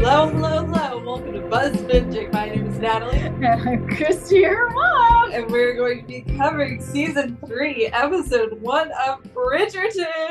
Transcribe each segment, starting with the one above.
Hello, hello, hello. Welcome to Buzz Binging. My name is Natalie. Christy, her mom. And we're going to be covering season 3, episode 1 of Bridgerton.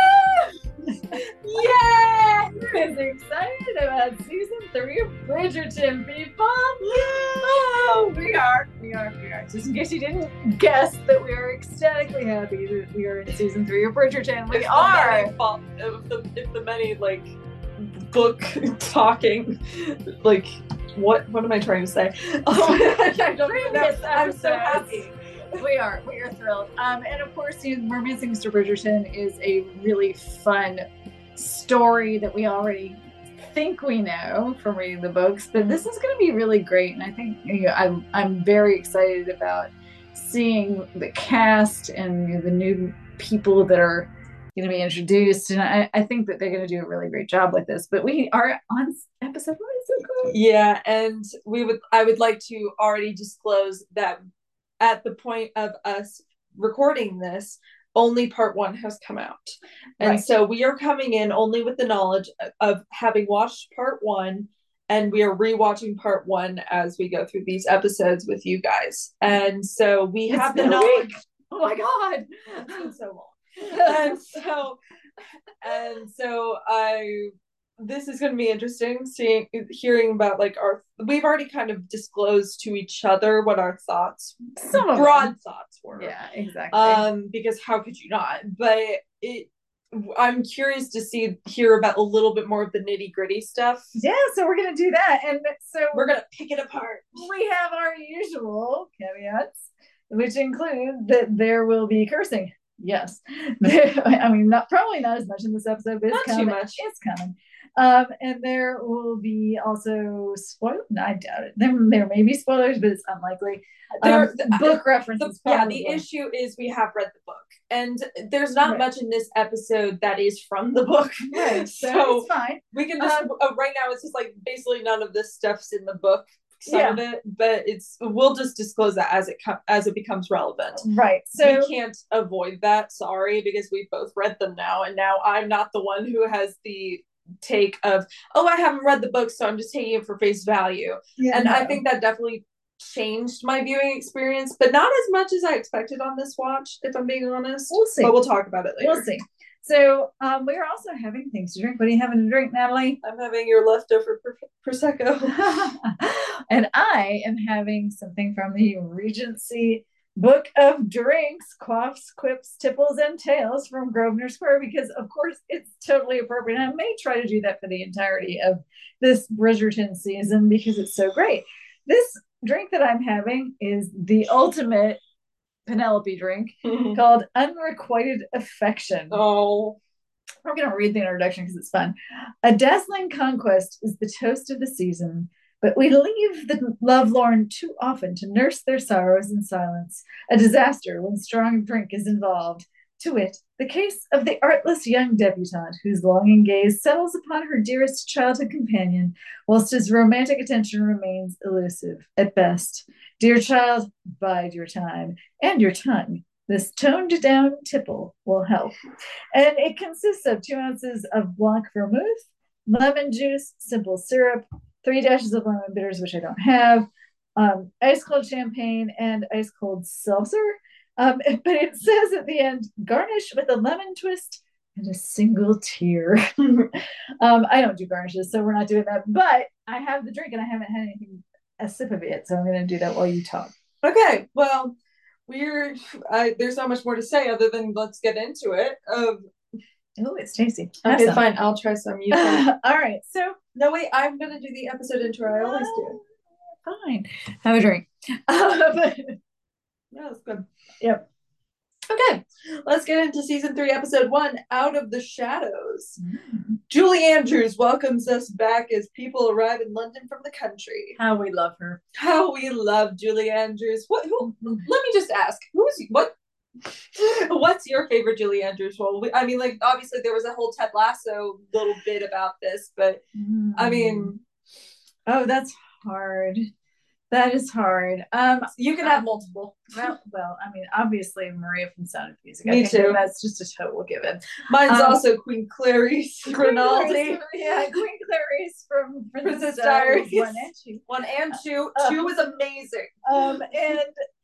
Yay! We're excited about season 3 of Bridgerton, people. Oh, we are. Just in case you didn't guess that we are ecstatically happy that we are in season 3 of Bridgerton. We are. If the many, like, book talking, like, what am I trying to say? I don't even know. I'm so happy. We are thrilled. And of course, Mermaids Mr. Bridgerton is a really fun story that we already think we know from reading the books, but this is going to be really great. And I think I'm very excited about seeing the cast and the new people that are going to be introduced, and I think that they're going to do a really great job with this. But we are on episode 1. So cool. Yeah, and I would like to already disclose that at the point of us recording this, only part 1 has come out. And right. So we are coming in only with the knowledge of having watched part 1, and we are rewatching part 1 as we go through these episodes with you guys. And so we have the knowledge. Oh my God. It's been so long. and so this is going to be interesting hearing about, like, we've already kind of disclosed to each other what our broad thoughts were. Yeah, exactly. Because how could you not? But I'm curious to hear about a little bit more of the nitty gritty stuff. Yeah, so we're going to do that. And so we're going to pick it apart. We have our usual caveats, which include that there will be cursing. Yes. I mean, probably not as much in this episode, but it's coming. Too much. It's coming. And there will be also spoilers. No, I doubt it. There may be spoilers, but it's unlikely. Book references. The issue is we have read the book, and there's not much in this episode that is from the book. Right. So it's fine. We can just right now. It's just like basically none of this stuff's in the book. Some of it, but we'll just disclose that as it becomes relevant. Right. So we can't avoid that. Sorry, because we've both read them now, and now I'm not the one who has the take of, I haven't read the book, so I'm just taking it for face value. Yeah, and I think that definitely changed my viewing experience, but not as much as I expected on this watch, if I'm being honest. We'll see. But we'll talk about it later. We'll see. So we're also having things to drink. What are you having to drink, Natalie? I'm having your leftover Prosecco. And I am having something from the Regency Book of Drinks, Quaffs, Quips, Tipples, and Tales from Grosvenor Square, because, of course, it's totally appropriate. And I may try to do that for the entirety of this Bridgerton season because it's so great. This drink that I'm having is the ultimate Penelope drink called Unrequited Affection. Oh, I'm going to read the introduction because it's fun. A dazzling conquest is the toast of the season, but we leave the lovelorn too often to nurse their sorrows in silence. A disaster when strong drink is involved. To wit, the case of the artless young debutante whose longing gaze settles upon her dearest childhood companion, whilst his romantic attention remains elusive at best. Dear child, bide your time and your tongue. This toned down tipple will help. And it consists of 2 ounces of Blanc vermouth, lemon juice, simple syrup, 3 dashes of lemon bitters, which I don't have, ice cold champagne, and ice cold seltzer. But it says at the end, garnish with a lemon twist and a single tear. I don't do garnishes, so we're not doing that. But I have the drink and I haven't had a sip of it, so I'm going to do that while you talk. Okay, well, there's not much more to say other than let's get into it. Oh, it's tasty. Okay, fine. I'll try some. You can. All right. So no, wait. I'm going to do the episode intro. I always do. Fine. Have a drink. Yeah, that's good. Yep. Okay, let's get into season 3, episode 1, Out of the Shadows. Julie Andrews welcomes us back as people arrive in London from the country. How we love her. How we love Julie Andrews. Let me just ask, what's your favorite Julie Andrews role? I mean, like, obviously there was a whole Ted Lasso little bit about this, but I mean, oh, that's hard. That is hard. You can have multiple. Well, I mean, obviously Maria from Sound of Music. Me too. That's just a total given. Mine's also Queen Clarice Rinaldi. Queen Clarice from Princess Diaries. 1 and 2. 1 and 2. 2 was amazing. And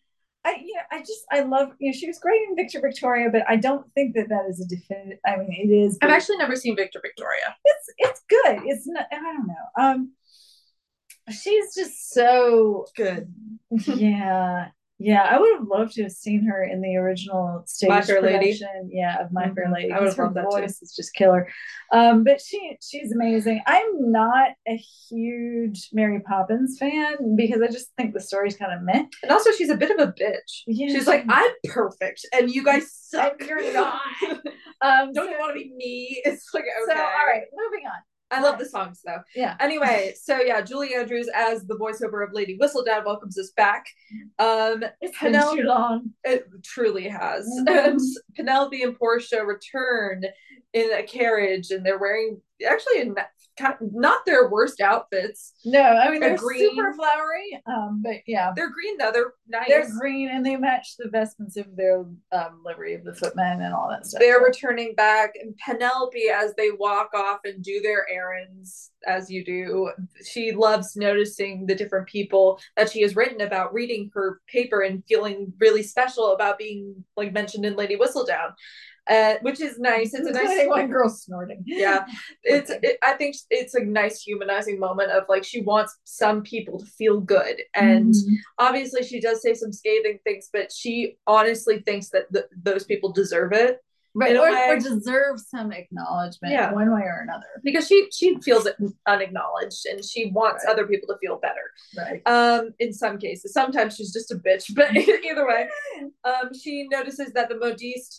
I love, she was great in Victor Victoria, but I don't think that is a definitive. I mean, it is. I've actually never seen Victor Victoria. It's good. It's not. I don't know. She's just so good. Yeah. I would have loved to have seen her in the original stage production. Yeah, of My Fair Lady. I would have loved that voice is just killer. But she's amazing. I'm not a huge Mary Poppins fan because I just think the story's kind of meh. And also, she's a bit of a bitch. Yeah. She's like, I'm perfect, and you guys suck. And you're not. Don't you want to be me? It's like, okay. So, all right, moving on. I love the songs though. Yeah. Anyway, so yeah, Julie Andrews as the voiceover of Lady Whistledown welcomes us back. It's been too long. It truly has. And Penelope and Portia return in a carriage, and they're wearing actually not their worst outfits. No, I mean they're green. Super flowery. But yeah, they're green though. They're nice. They're green, and they match the vestments of their livery of the footmen and all that stuff. They're returning back, and Penelope, as they walk off and do their errands, as you do, she loves noticing the different people that she has written about, reading her paper and feeling really special about being like mentioned in Lady Whistledown. Which is nice. It's a nice one girl snorting. Yeah, I think it's a nice humanizing moment of like she wants some people to feel good, and obviously she does say some scathing things, but she honestly thinks that those people deserve it. Right, or deserve some acknowledgement one way or another. Because she feels it unacknowledged, and she wants other people to feel better. Right. In some cases. Sometimes she's just a bitch, but either way. She notices that the modiste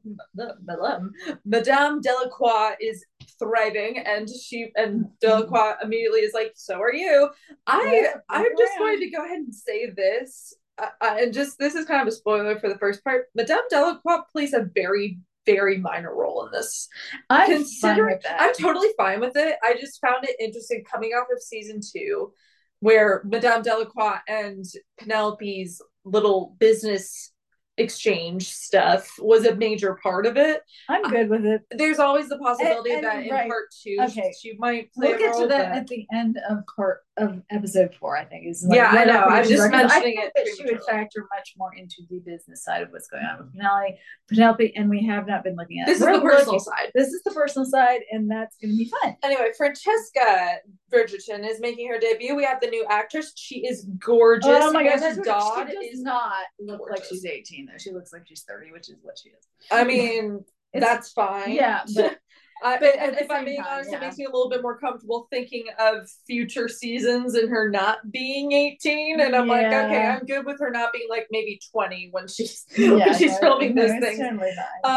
Madame Delacroix is thriving, and Delacroix immediately is like, so are you. I'm just going to go ahead and say this. And just this is kind of a spoiler for the first part. Madame Delacroix plays a very minor role in this. I'm totally fine with it. I just found it interesting coming off of season 2, where Madame Delacroix and Penelope's little business exchange stuff was a major part of it. I'm good with it. There's always the possibility that in part 2 she might play a role. We'll get to that at the end of episode 4, I think. Is like, I know. I'm just mentioning it. That she would factor much more into the business side of what's going on with Penelope, and we have not been looking at this. Is the personal side. This is the personal side, and that's going to be fun. Anyway, Francesca Bridgerton is making her debut. We have the new actress. She is gorgeous. Oh my gosh, she does not look like she's 18 though. She looks like she's 30, which is what she is. I mean, that's fine. Yeah, but if I'm being honest, it makes me a little bit more comfortable thinking of future seasons and her not being 18. And I'm like, okay, I'm good with her not being like maybe 20 when she's filming those things. Totally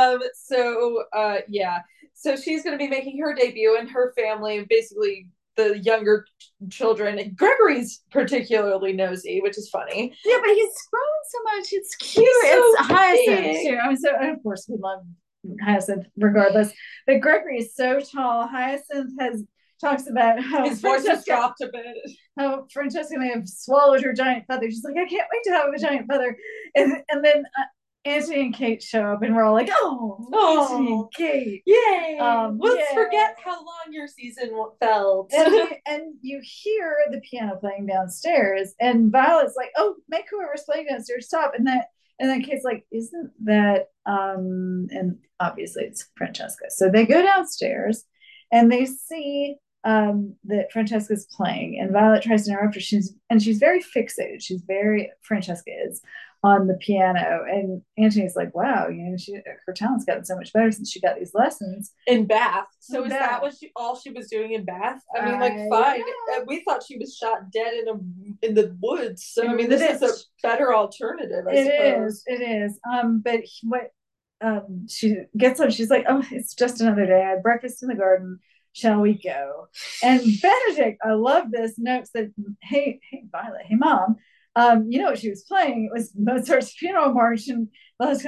so she's going to be making her debut, and her family, basically the younger children. Gregory's particularly nosy, which is funny. Yeah, but he's grown so much. It's cute. It's Hyacinth too. I mean, so of course we love Hyacinth regardless, but Gregory is so tall. Hyacinth talks about how his voice has dropped a bit. How Francesca may have swallowed her giant feather. She's like, I can't wait to have a giant feather. And then Anthony and Kate show up, and we're all like, Anthony and Kate, yay! Let's forget how long your season felt. And you hear the piano playing downstairs, and Violet's like, oh, make whoever's playing downstairs stop. And then Kate's like, isn't that and obviously it's Francesca. So they go downstairs, and they see that Francesca's playing, and Violet tries to interrupt her. She's very fixated. Francesca is on the piano, and Antony's like, wow, her talent's gotten so much better since she got these lessons in Bath. So that what all she was doing in Bath? I mean, like, fine. Yeah. We thought she was shot dead in the woods. So I mean, this is a better alternative. I suppose it is. But what she gets up, she's like, oh, it's just another day. I had breakfast in the garden. Shall we go? And Benedict, I love this, notes that, hey Violet, hey Mom, you know what she was playing? It was Mozart's Funeral March. And I was kind of like,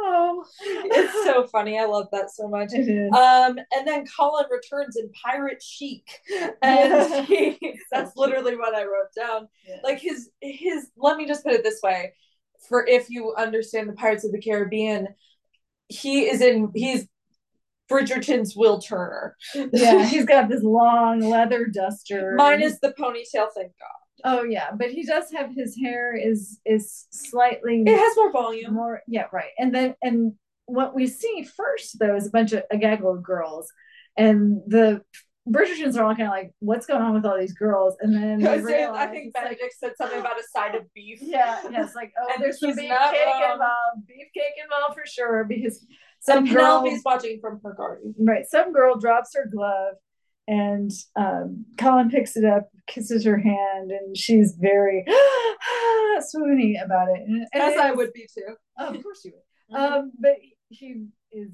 home. It's so funny. I love that so much. It is. And then Colin returns in pirate chic, and that's literally what I wrote down. Yeah. Like his. Let me just put it this way: for if you understand the Pirates of the Caribbean, he's Bridgerton's Will Turner. Yeah, he's got this long leather duster. Minus the ponytail, thank God. Oh yeah, but he does have his hair is slightly. It has more volume. Yeah, right. And what we see first though is a gaggle of girls, and the Bridgertons are all kind of like, what's going on with all these girls? And then I think Benedict said something about a side of beef. Yeah, it's like, oh, and there's some beefcake involved. Beefcake involved for sure, because some Penelope's watching from her garden. Right. Some girl drops her glove, and Colin picks it up, kisses her hand, and she's very swoony about it. And as I would be too. Oh, of course you would. Mm-hmm. But he is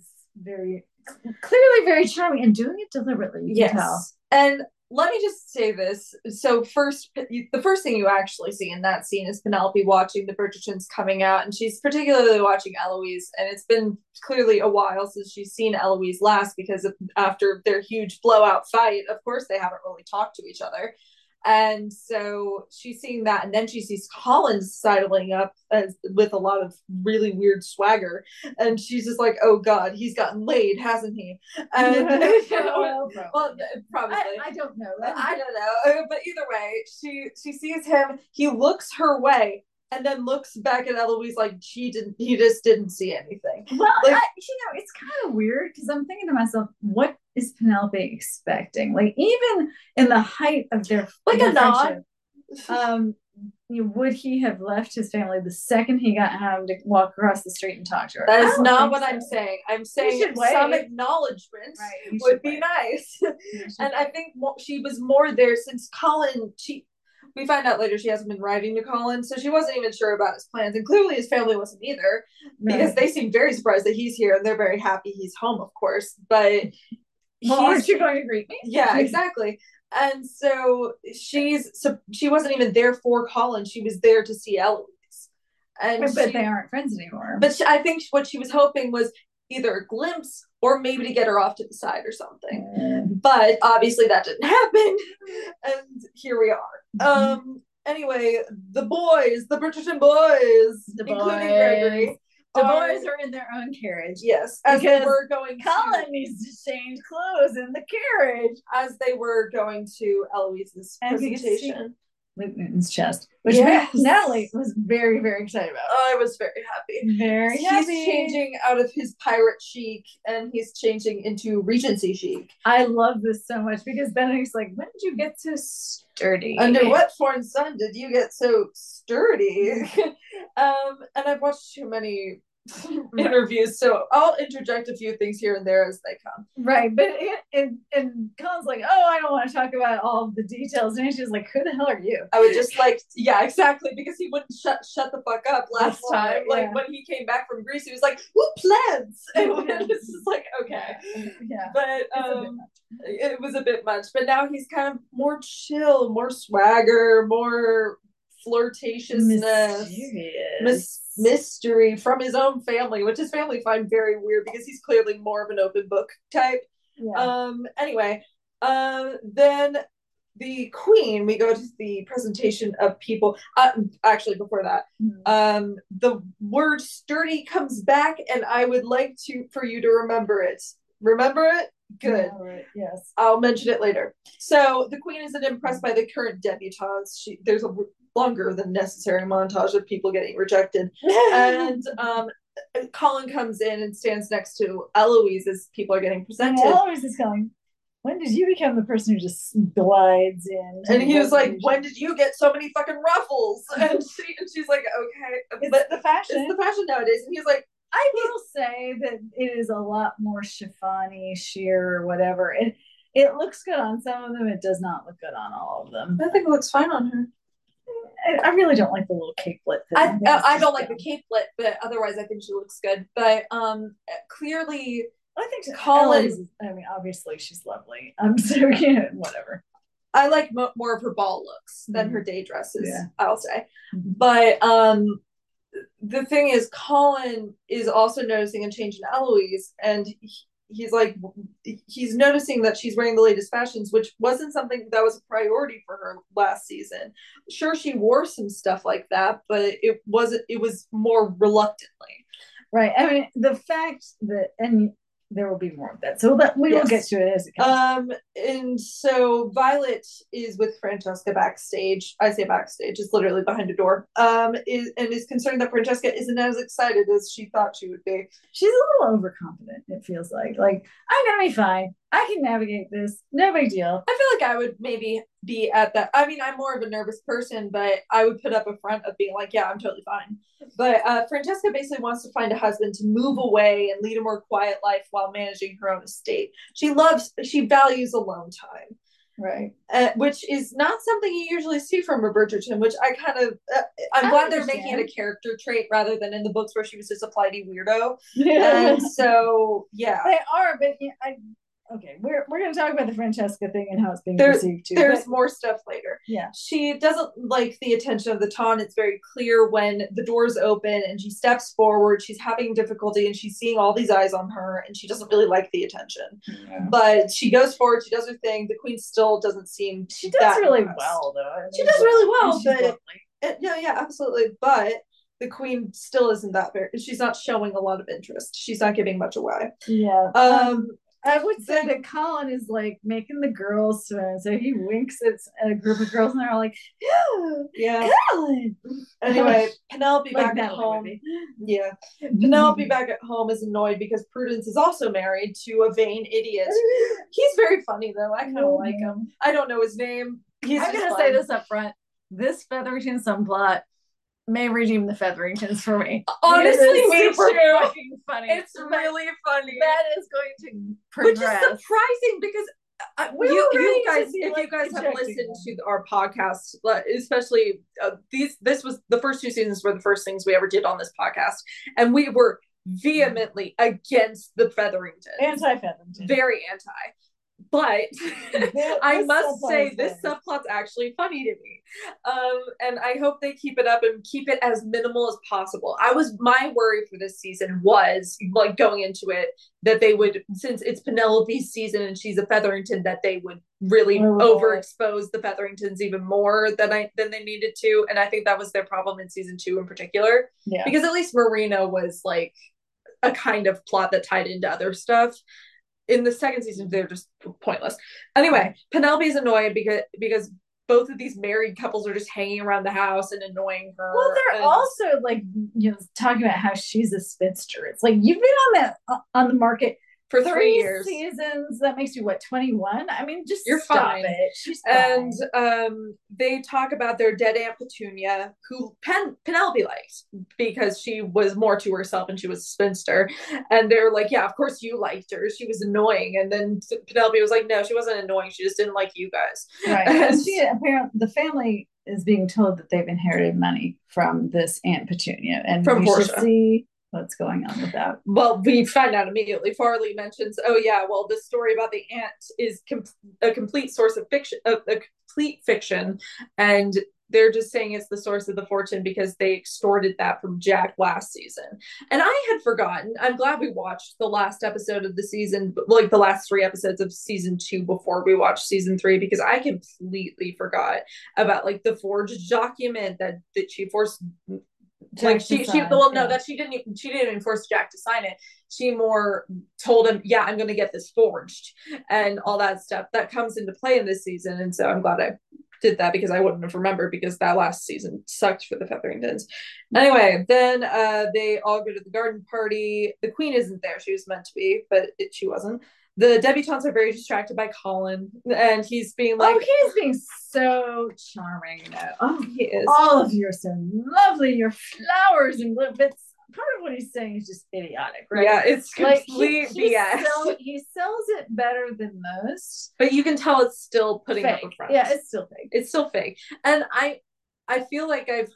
clearly very charming and doing it deliberately. You can tell. And let me just say this. So the first thing you actually see in that scene is Penelope watching the Bridgertons coming out, and she's particularly watching Eloise, and it's been clearly a while since she's seen Eloise last, because after their huge blowout fight, of course they haven't really talked to each other. And so she's seeing that, and then she sees Colin sidling up with a lot of really weird swagger, and she's just like, "Oh God, he's gotten laid, hasn't he?" And well, probably. I don't know. I don't know, but either way, she sees him. He looks her way, and then looks back at Eloise like he just didn't see anything. Well, like, it's kind of weird, because I'm thinking to myself, what is Penelope expecting? Like, even in the height of their a nod. Would he have left his family the second he got home to walk across the street and talk to her? That is not what I'm saying. I'm saying some acknowledgement would be nice. And I think she was more there since Colin. We find out later she hasn't been writing to Colin, so she wasn't even sure about his plans, and clearly his family wasn't either, because they seem very surprised that he's here, and they're very happy he's home, of course. But aren't you going to greet me? Yeah, exactly. And so she wasn't even there for Colin. She was there to see Eloise. But they aren't friends anymore. But I think what she was hoping was either a glimpse or maybe to get her off to the side or something. But obviously that didn't happen. And here we are. Anyway, the Bridgerton boys, including Gregory. The boys are in their own carriage. Yes, as they were going. Colin needs to change clothes in the carriage as they were going to Eloise's presentation. Luke Newton's chest, which Natalie was very, very excited about. I was very happy. Very happy. He's changing out of his pirate chic, and he's changing into Regency chic. I love this so much, because Benedict's like, when did you get so sturdy? Under what foreign sun did you get so sturdy? And I've watched too many interviews, so I'll interject a few things here and there as they come. Right, but and Colin's like, oh, I don't want to talk about all of the details, and she's like, who the hell are you? I would just like, yeah, exactly, because he wouldn't shut the fuck up last time. Like when he came back from Greece, he was like, who plans? And this is like, okay, but it was a bit much. But now he's kind of more chill, more swagger, more flirtatiousness, mystery from his own family, which his family find very weird, because he's clearly more of an open book type. Anyway, then the Queen, we go to the presentation of people. Actually, before that, the word sturdy comes back, and I would like for you to remember it. Remember it? Good. Yes. I'll mention it later. So the Queen isn't impressed by the current debutantes. There's a longer than necessary montage of people getting rejected. And Colin comes in and stands next to Eloise as people are getting presented. And Eloise is going, when did you become the person who just glides in? And he was like, when did you get so many fucking ruffles? And she's like, okay. It's the fashion. It's the fashion nowadays. And he's like, I will say that it is a lot more chiffony, sheer, or whatever. It looks good on some of them. It does not look good on all of them. I think it looks fine on her. I really don't like the little capelet thing. I don't like the capelet, but otherwise I think she looks good. But clearly, I think Colin. I mean, obviously she's lovely. So whatever. I like more of her ball looks than her day dresses. I'll say, but the thing is, Colin is also noticing a change in Eloise, and he's like, he's noticing that she's wearing the latest fashions, which wasn't something that was a priority for her last season. Sure, she wore some stuff like that, but it wasn't. It was more reluctantly. Right. I mean, the fact that, and there will be more of that. So we will get to it as it comes. And so Violet is with Francesca backstage. I say backstage, it's literally behind a door. Is concerned that Francesca isn't as excited as she thought she would be. She's a little overconfident, it feels like. Like, I'm gonna be fine. I can navigate this. No big deal. I feel like I would maybe be at that. I mean, I'm more of a nervous person, but I would put up a front of being like, yeah, I'm totally fine. But Francesca basically wants to find a husband to move away and lead a more quiet life while managing her own estate. She values alone time. Right. Which is not something you usually see from a Bridgerton, which I'm glad they're making it a character trait rather than in the books where she was just a flighty weirdo. And so, yeah. They are, but okay, we're going to talk about the Francesca thing and how it's being perceived too. There's more stuff later. Yeah. She doesn't like the attention of the ton. It's very clear when the doors open and she steps forward. She's having difficulty and she's seeing all these eyes on her and she doesn't really like the attention. Yeah. But she goes forward. She does her thing. The queen still doesn't seem. She does really well, though. I mean, she does really well, but yeah, absolutely. But the queen still isn't that very. She's not showing a lot of interest. She's not giving much away. Yeah. I would say that Colin is like making the girls swim. So he winks at a group of girls and they're all like, yeah, Colin. Anyway, Penelope back at home. Yeah. Penelope back at home is annoyed because Prudence is also married to a vain idiot. He's very funny though. I kind of like him. I don't know his name. I'm going to say this up front. This Featherington subplot may redeem the Featheringtons for me. Honestly, me too. Fucking funny. It's really funny. That is going to progress. Which is surprising because if you guys have listened to our podcast, especially this was the first 2 seasons were the first things we ever did on this podcast, and we were vehemently against the Featheringtons, anti-Featherington, very anti. But I must say this subplot's actually funny to me. And I hope they keep it up and keep it as minimal as possible. My worry for this season was like going into it that they would, since it's Penelope's season and she's a Featherington, that they would really overexpose the Featheringtons even more than they needed to. And I think that was their problem in season 2 in particular. Yeah. Because at least Marina was like a kind of plot that tied into other stuff. In the second season, they're just pointless. Anyway, Penelope's annoyed because both of these married couples are just hanging around the house and annoying her. Well, they're also like, talking about how she's a spinster. It's like, you've been on the market for 3 years seasons. That makes you 21. I mean, just you're stop fine. It. She's fine. And they talk about their dead Aunt Petunia, who Penelope liked because she was more to herself and she was a spinster. And they're like, yeah, of course you liked her. She was annoying. And then Penelope was like, no, she wasn't annoying. She just didn't like you guys. Right. And apparently the family is being told that they've inherited money from this Aunt Petunia, and from Portia. Should see what's going on with that. Well, we find out immediately. Farley mentions, oh yeah, well, the story about the aunt is a complete source of fiction, a complete fiction, and they're just saying it's the source of the fortune because they extorted that from Jack last season. And I had forgotten. I'm glad we watched the last episode of the season, like the last 3 episodes of season 2 before we watched season 3, because I completely forgot about like the forged document that she forced. Jack she didn't even force Jack to sign it. She more told him, yeah, I'm gonna get this forged and all that stuff that comes into play in this season. And so I'm glad I did that because I wouldn't have remembered, because that last season sucked for the Featheringtons. Anyway, then they all go to the garden party. The queen isn't there. She was meant to be, but she wasn't. The debutantes are very distracted by Colin, and he's being like, he's being so charming though. Oh, he is. All of you are so lovely. Your flowers and bits. Part of what he's saying is just idiotic, right? Yeah, it's complete BS. He sells it better than most, but you can tell it's still putting fake. Up a front. Yeah, it's still fake. It's still fake, and I feel like I've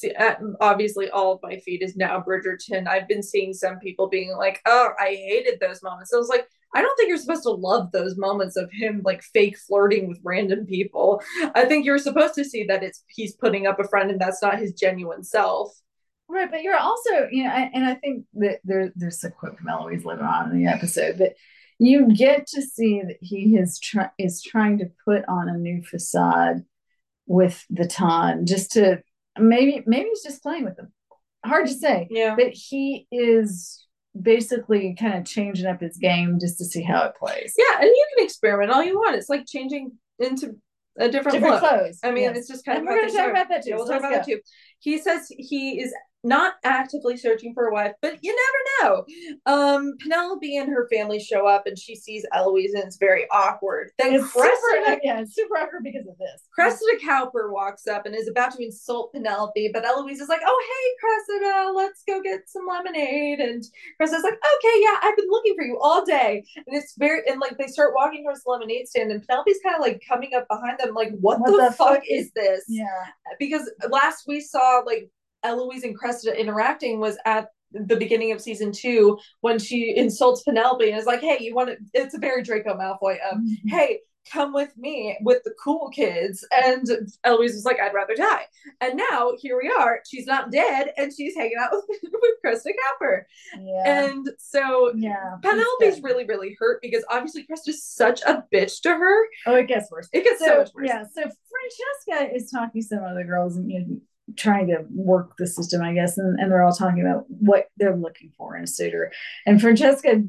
obviously all of my feed is now Bridgerton. I've been seeing some people being like, oh, I hated those moments. I was like, I don't think you're supposed to love those moments of him like fake flirting with random people. I think you're supposed to see that he's putting up a front and that's not his genuine self. Right, but you're also, and I think that there's a quote from Eloise later on in the episode that you get to see that he is trying to put on a new facade with the Ton, just to maybe he's just playing with them. Hard to say. Yeah. But he is basically kind of changing up his game just to see how it plays. Yeah, and you can experiment all you want. It's like changing into a different clothes. I mean, yes. It's just kind and of. We're going to talk about that too. Yeah, we'll talk about that too. He says he is not actively searching for a wife, but you never know. Penelope and her family show up, and she sees Eloise, and it's very awkward. Then it's super awkward because of this. Cressida Cowper walks up and is about to insult Penelope, but Eloise is like, "Oh, hey, Cressida, let's go get some lemonade." And Cressida's like, "Okay, yeah, I've been looking for you all day." And like they start walking towards the lemonade stand, and Penelope's kind of like coming up behind them, like, "What the fuck is this?" Yeah, because last we saw like Eloise and Cressida interacting was at the beginning of season 2 when she insults Penelope and is like, "Hey, you want to?" It's a very Draco Malfoy of, "Hey, come with me with the cool kids." And Eloise is like, "I'd rather die." And now here we are. She's not dead, and she's hanging out with Cressida Cowper. Yeah. And so Penelope's really, really hurt because obviously Cressida's such a bitch to her. Oh, it gets worse. It gets so much worse. Yeah. So Francesca is talking to some other girls and trying to work the system, I guess, and they're all talking about what they're looking for in a suitor. And Francesca,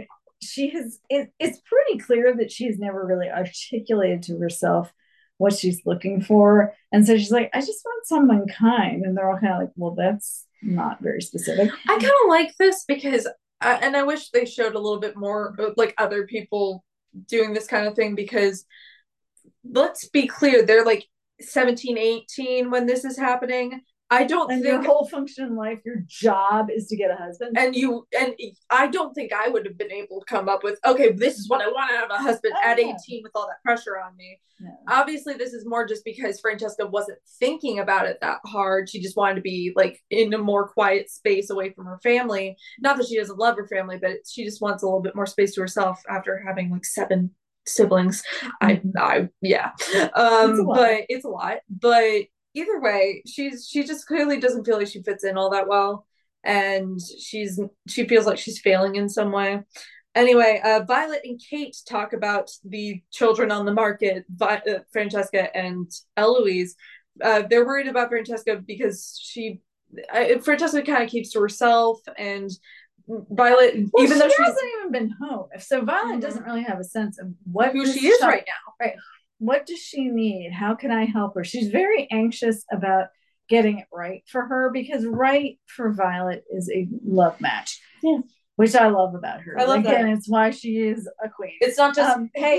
it's pretty clear that she's never really articulated to herself what she's looking for. And so she's like, "I just want someone kind." And they're all kind of like, "Well, that's not very specific." I kind of like this because, and I wish they showed a little bit more like other people doing this kind of thing, because let's be clear, they're like 17, 18 when this is happening. I don't think your whole function in life, your job is to get a husband. And I don't think I would have been able to come up with, okay, this is what I want out of a husband at 18 with all that pressure on me. No. Obviously, this is more just because Francesca wasn't thinking about it that hard. She just wanted to be like in a more quiet space away from her family. Not that she doesn't love her family, but she just wants a little bit more space to herself after having like 7 siblings. Yeah. But it's a lot. But either way, she just clearly doesn't feel like she fits in all that well, and she feels like she's failing in some way. Anyway, Violet and Kate talk about the children on the market, Francesca and Eloise. They're worried about Francesca because Francesca kind of keeps to herself, and Violet, even though she hasn't even been home, so Violet doesn't really have a sense of who she is right now. Right. What does she need? How can I help her? She's very anxious about getting it right for her, because right for Violet is a love match. Yeah. Which I love about her. I love that. And it's why she is a queen. It's not just,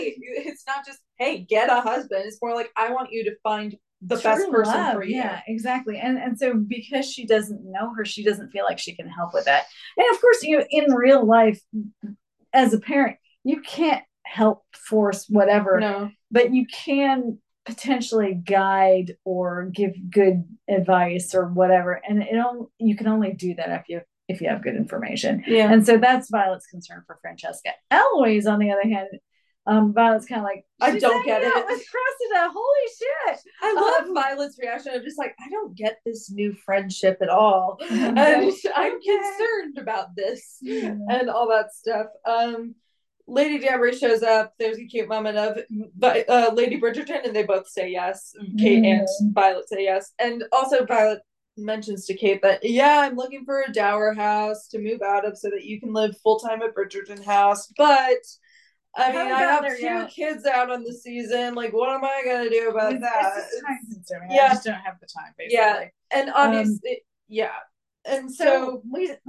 hey, get a husband. It's more like, I want you to find the best person love. For you. Yeah, exactly. And so because she doesn't know her, she doesn't feel like she can help with that. And of course, in real life, as a parent, you can't help force whatever. No. But you can potentially guide or give good advice or whatever. And you can only do that if you have good information. Yeah. And so that's Violet's concern for Francesca. Eloise, on the other hand, Violet's kind of like, I don't get it. With Cressida, holy shit! I love Violet's reaction. I'm just like, I don't get this new friendship at all, and I'm concerned about this and all that stuff. Lady Danbury shows up. There's a cute moment of Lady Bridgerton, and they both say yes. Kate and Violet say yes, and also Violet mentions to Kate that, I'm looking for a dower house to move out of so that you can live full-time at Bridgerton House, but I mean, I have 2 kids out on the season. Like, what am I going to do about that? It's time consuming. I just don't have the time, basically. Yeah. And obviously, And so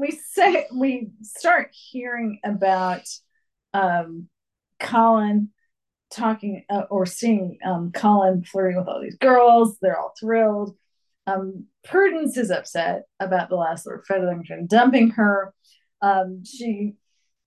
we start hearing about Colin talking or seeing Colin flirting with all these girls. They're all thrilled. Prudence is upset about the last Lord Featherington dumping her. She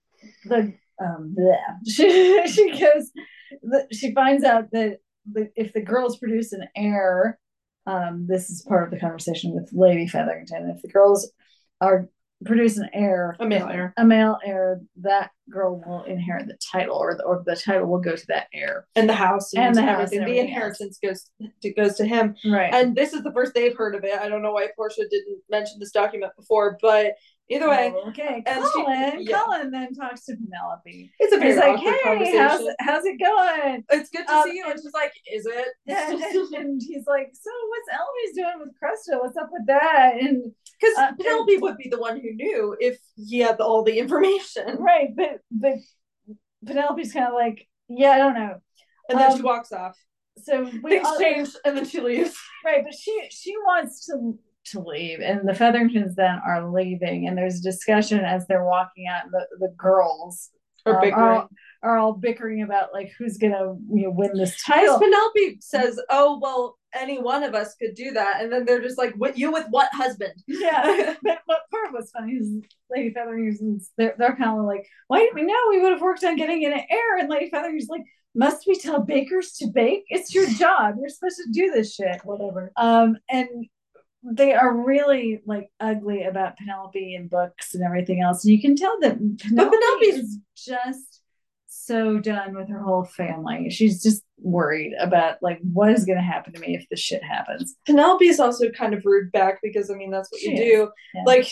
finds out that if the girls produce an heir, this is part of the conversation with Lady Featherington. If the girls are produce an heir, a male heir, that girl will inherit the title, or the title will go to that heir, and the house and the everything. And the inheritance goes to him, right? And this is the first they've heard of it. I don't know why Portia didn't mention this document before, but either way, okay. And Colin then talks to Penelope. It's a very like, hey, how's it going? It's good to see you. And she's like, is it? And he's like, so what's Eloise doing with Cresta? What's up with that? And because Penelope would be the one who knew if he had all the information, right? But Penelope's kind of like, yeah, I don't know. And then she walks off. So we exchange, and then she leaves. Right, but she wants to leave, and the Featheringtons then are leaving, and there's a discussion as they're walking out. The girls are all bickering about like who's gonna win this title. Penelope says, "Oh well, any one of us could do that," and then they're just like, "What you with what husband?" Yeah, but part of what's funny is Lady Featherington's they're kind of like, "Why didn't we know? We would have worked on getting an heir." And Lady Featherington's like, "Must we tell bakers to bake? It's your job. You're supposed to do this shit, whatever." And they are really like ugly about Penelope and books and everything else. And you can tell that Penelope is just so done with her whole family. She's just worried about like what is going to happen to me if this shit happens. Penelope is also kind of rude back because I mean that's what you do. Yeah. Like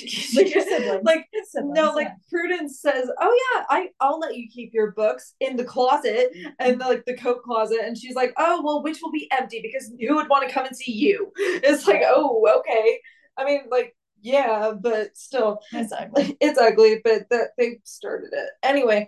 Prudence says, "Oh yeah, I'll let you keep your books in the closet and the coat closet," and she's like, "Oh well, which will be empty because who would want to come and see you?" It's like, oh okay. I mean yeah, but still, it's ugly. It's ugly, but they started it anyway.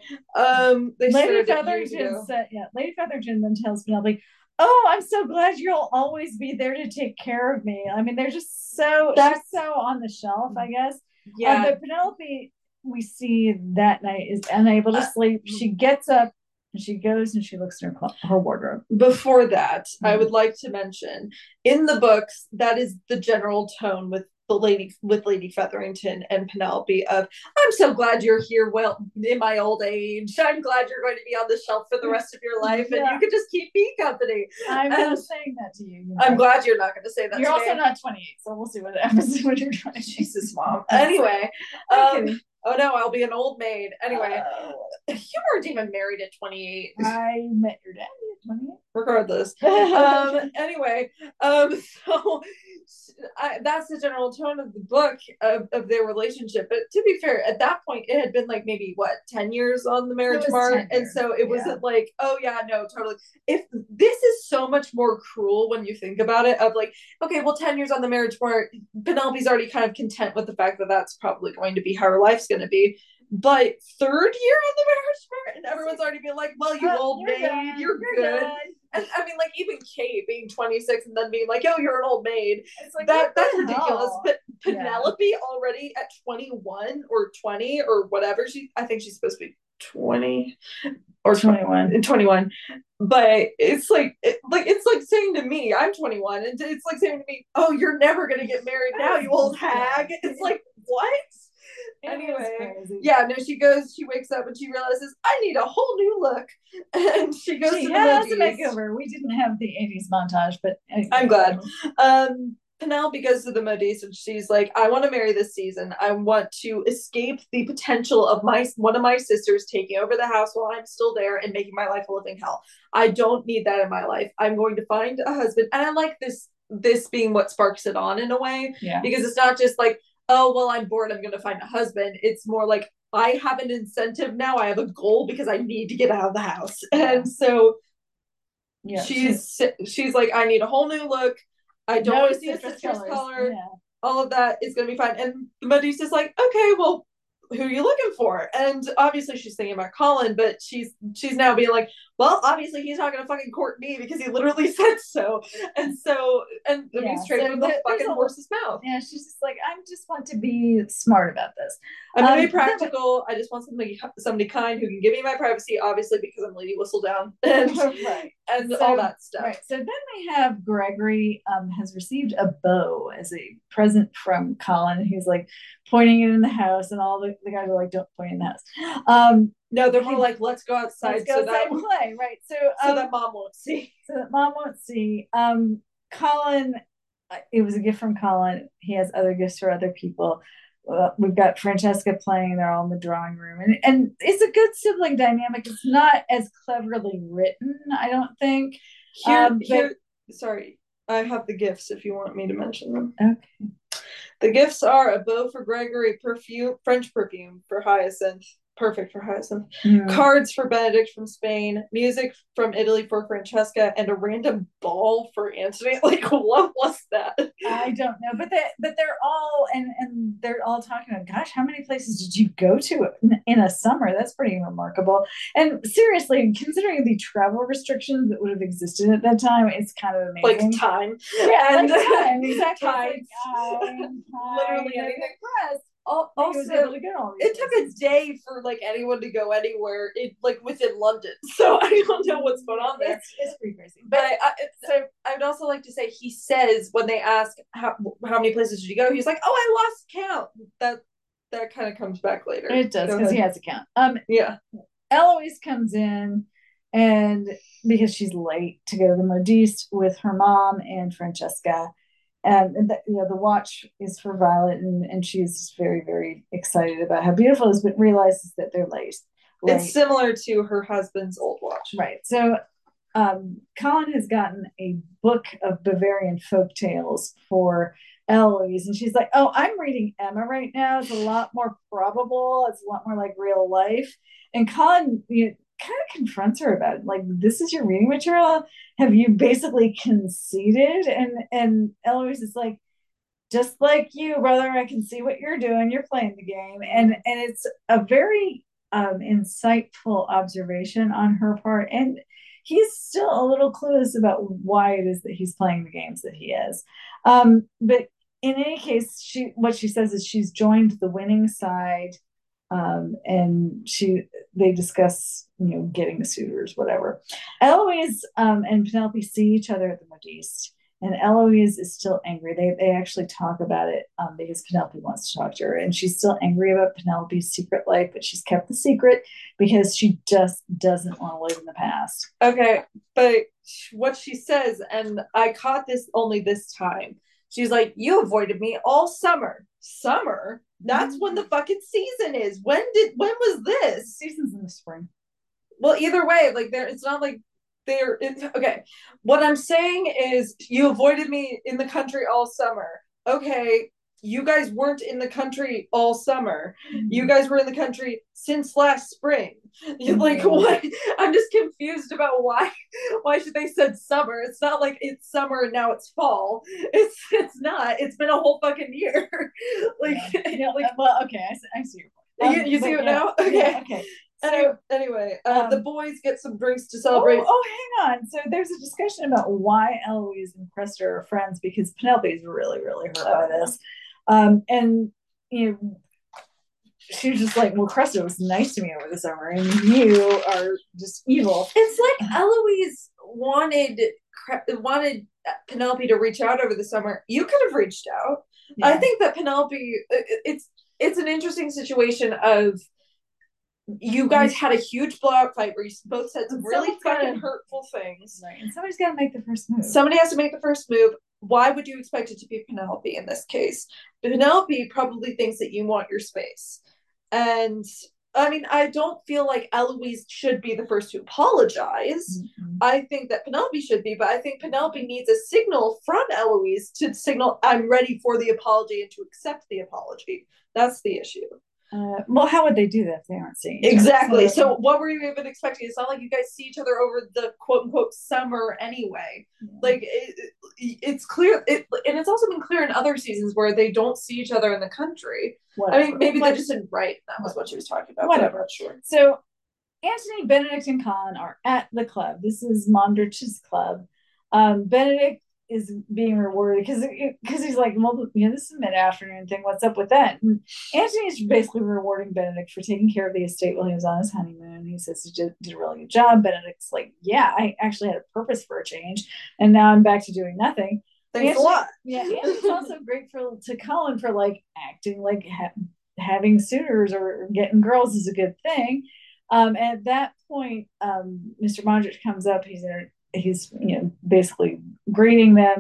Lady Featherington then tells Penelope, "Oh, I'm so glad you'll always be there to take care of me." I mean, they're just so on the shelf, I guess. Yeah. But Penelope, we see that night is unable to sleep. She gets up. And she goes and she looks in her wardrobe. Before that, I would like to mention in the books that is the general tone with Lady Featherington and Penelope of, "I'm so glad you're here in my old age. I'm glad you're going to be on the shelf for the rest of your life and you can just keep me company." I'm not saying that to you. I'm glad you're not going to say that. You're also not 28, so we'll see what happens when you're 20. Jesus, Mom. Anyway, oh no, I'll be an old maid. Anyway, you weren't even married at 28. I met your dad at 28. Regardless. Anyway, so that's the general tone of the book of their relationship. But to be fair, at that point, it had been like maybe 10 years on the marriage mark, and so it wasn't like, oh yeah, no, totally. If this is so much more cruel when you think about it, of like, okay, well, 10 years on the marriage mark, Penelope's already kind of content with the fact that that's probably going to be how her life's going to be. But 3rd year on the marriage mark, and everyone's already been like, "Well, you old maid, you're good." And I mean, like even Kate being 26 and then being like, "Oh, you're an old maid." It's like that's ridiculous. But Penelope already at 21 or 20 or whatever, I think she's supposed to be 20 or 21. But it's like saying to me, I'm 21, and it's like saying to me, "Oh, you're never gonna get married now, you old hag." It's like, what? Anyway, no, she wakes up and she realizes I need a whole new look, and she goes to the makeover. We didn't have the 80s montage, but I'm glad. Penelope goes to the Modiste and she's like, "I want to marry this season. I want to escape the potential of one of my sisters taking over the house while I'm still there and making my life a living hell. I don't need that in my life. I'm going to find a husband." And I like this being what sparks it on in a way, because it's not just like, "Oh, well, I'm bored, I'm going to find a husband." It's more like, I have an incentive now. I have a goal because I need to get out of the house. And so she's like, "I need a whole new look. I don't want to see a citrus color. Yeah. All of that is going to be fine." And Modiste is like, "Okay, well, who are you looking for?" And obviously she's thinking about Colin, but she's now being like, "Well, obviously he's not going to fucking court me because he literally said so." And he's straight from the fucking horse's mouth. Yeah, she's just like, "I just want to be smart about this. I'm going to be practical. I just want somebody kind who can give me my privacy, obviously, because I'm Lady Whistledown." And all that stuff. Right. So then we have Gregory has received a bow as a present from Colin. He's like pointing it in the house, and all the guys are like, "Don't point in the house." No, they're more like, "Let's go outside." Let's go outside and play, right? So that Mom won't see. Colin, it was a gift from Colin. He has other gifts for other people. we've got Francesca playing. They're all in the drawing room, and it's a good sibling dynamic. It's not as cleverly written, I don't think. Sorry, I have the gifts if you want me to mention them. Okay. The gifts are a bow for Gregory, French perfume for Hyacinth, perfect for Hyacinth, cards for Benedict from Spain, music from Italy for Francesca, and a random ball for Antony. Like, what was that? I don't know, but they're all and they're all talking about, gosh, how many places did you go to in a summer? That's pretty remarkable. And seriously, considering the travel restrictions that would have existed at that time, it's kind of amazing. Like time, yeah, and like time, exactly. Literally anything. Also, it took a day for like anyone to go anywhere, like within London. So I don't know what's going on there. It's pretty crazy. But I would also like to say, he says when they ask how many places did you go, he's like, "Oh, I lost count." That kind of comes back later. It does, because he has a count. Yeah. Eloise comes in, and because she's late to go to the Modiste with her mom and Francesca. And the watch is for Violet, and she's very, very excited about how beautiful it is, but realizes that they're late. It's similar to her husband's old watch. Right. So Colin has gotten a book of Bavarian folk tales for Eloise, and she's like, "Oh, I'm reading Emma right now. It's a lot more probable. It's a lot more like real life." And Colin, kind of confronts her about it. Like, this is your reading material? Have you basically conceded? And Eloise is like, just like you, brother, I can see what you're doing. You're playing the game. And it's a very insightful observation on her part. And he's still a little clueless about why it is that he's playing the games that he is. But in any case, what she says is she's joined the winning side. And they discuss, getting the suitors, whatever. Eloise and Penelope see each other at the Modiste, and Eloise is still angry. They actually talk about it because Penelope wants to talk to her, and she's still angry about Penelope's secret life, but she's kept the secret because she just doesn't want to live in the past. Okay, but what she says, and I caught this only this time, she's like, "You avoided me all summer." Summer? That's when the fucking season is. When was this? Season's in the spring. Well, either way, like it's not like okay. What I'm saying is, you avoided me in the country all summer. Okay, you guys weren't in the country all summer. You guys were in the country since last spring. Like, what? I'm just confused about why should they said summer. It's not like it's summer and now it's fall. It's not. It's been a whole fucking year. Like, well, okay, I see your point. You see it now? Okay. Okay. So anyway, the boys get some drinks to celebrate. Hang on. So there's a discussion about why Eloise and Cressida are friends, because Penelope is really, really hurt by this. And she was just like, "Well, Cressida was nice to me over the summer, and you are just evil." It's like Eloise wanted Penelope to reach out over the summer. You could have reached out. Yeah. I think that Penelope, it's an interesting situation of, you guys had a huge blowout fight where you both said some really fucking hurtful things. Right. And somebody's got to make the first move. Somebody has to make the first move. Why would you expect it to be Penelope in this case? Penelope probably thinks that you want your space. And I mean, I don't feel like Eloise should be the first to apologize. Mm-hmm. I think that Penelope should be, but I think Penelope needs a signal from Eloise to signal, I'm ready for the apology, and to accept the apology. That's the issue. Well, how would they do that if they aren't seeing each other? Exactly. So what were you even expecting? It's not like you guys see each other over the quote unquote summer anyway. Yeah. Like it's clear, and it's also been clear in other seasons where they don't see each other in the country. Whatever. I mean, maybe they just didn't write. That was what she was talking about. Whatever. Sure. So Antony, Benedict, and Colin are at the club. This is Mondrich's club. Benedict is being rewarded because he's like, well, this is a mid-afternoon thing. What's up with that? And Antony's basically rewarding Benedict for taking care of the estate while he was on his honeymoon. He says he did a really good job. Benedict's like, yeah, I actually had a purpose for a change, and now I'm back to doing nothing. Thanks a lot. Yeah, Antony's also grateful to Colin for like acting like having suitors or getting girls is a good thing. At that point, Mr. Mondrich comes up. He's basically greeting them.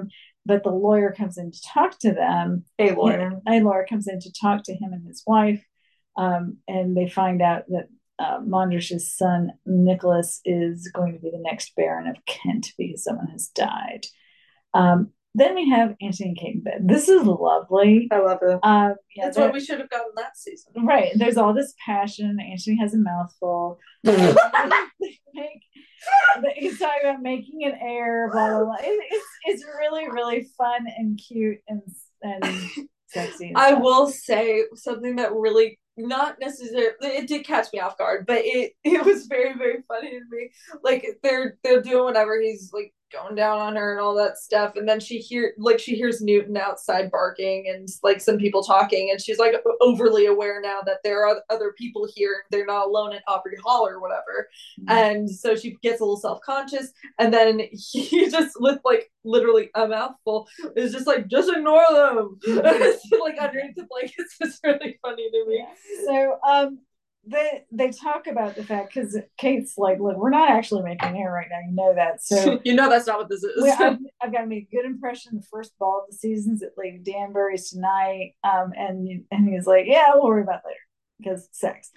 but the lawyer comes in to talk to them. A lawyer. A lawyer comes in to talk to him and his wife, and they find out that Mondrich's son Nicholas is going to be the next Baron of Kent because someone has died. Then we have Antony and Kate in bed. This is lovely. I love it. That's what we should have gotten last season. Right. There's all this passion. Antony has a mouthful. He's talking about making an heir, blah, blah, blah. It's really, really fun and cute and sexy. And I will say something that really, not necessarily, it did catch me off guard, but it was very, very funny to me. Like they're doing whatever, he's like going down on her and all that stuff, and then she hears Newton outside barking and like some people talking, and she's like overly aware now that there are other people here, they're not alone at Opry Hall or whatever. And so she gets a little self-conscious, and then he just, with like literally a mouthful, is just like, just ignore them. Like underneath the blankets. It's really funny to me. So they talk about the fact, because Kate's like, look, we're not actually making hair right now, you know that, so you know that's not what this is. I've got to make a good impression the first ball of the season's at Lady Danbury's tonight, and he's like, yeah, we'll worry about it later because sex.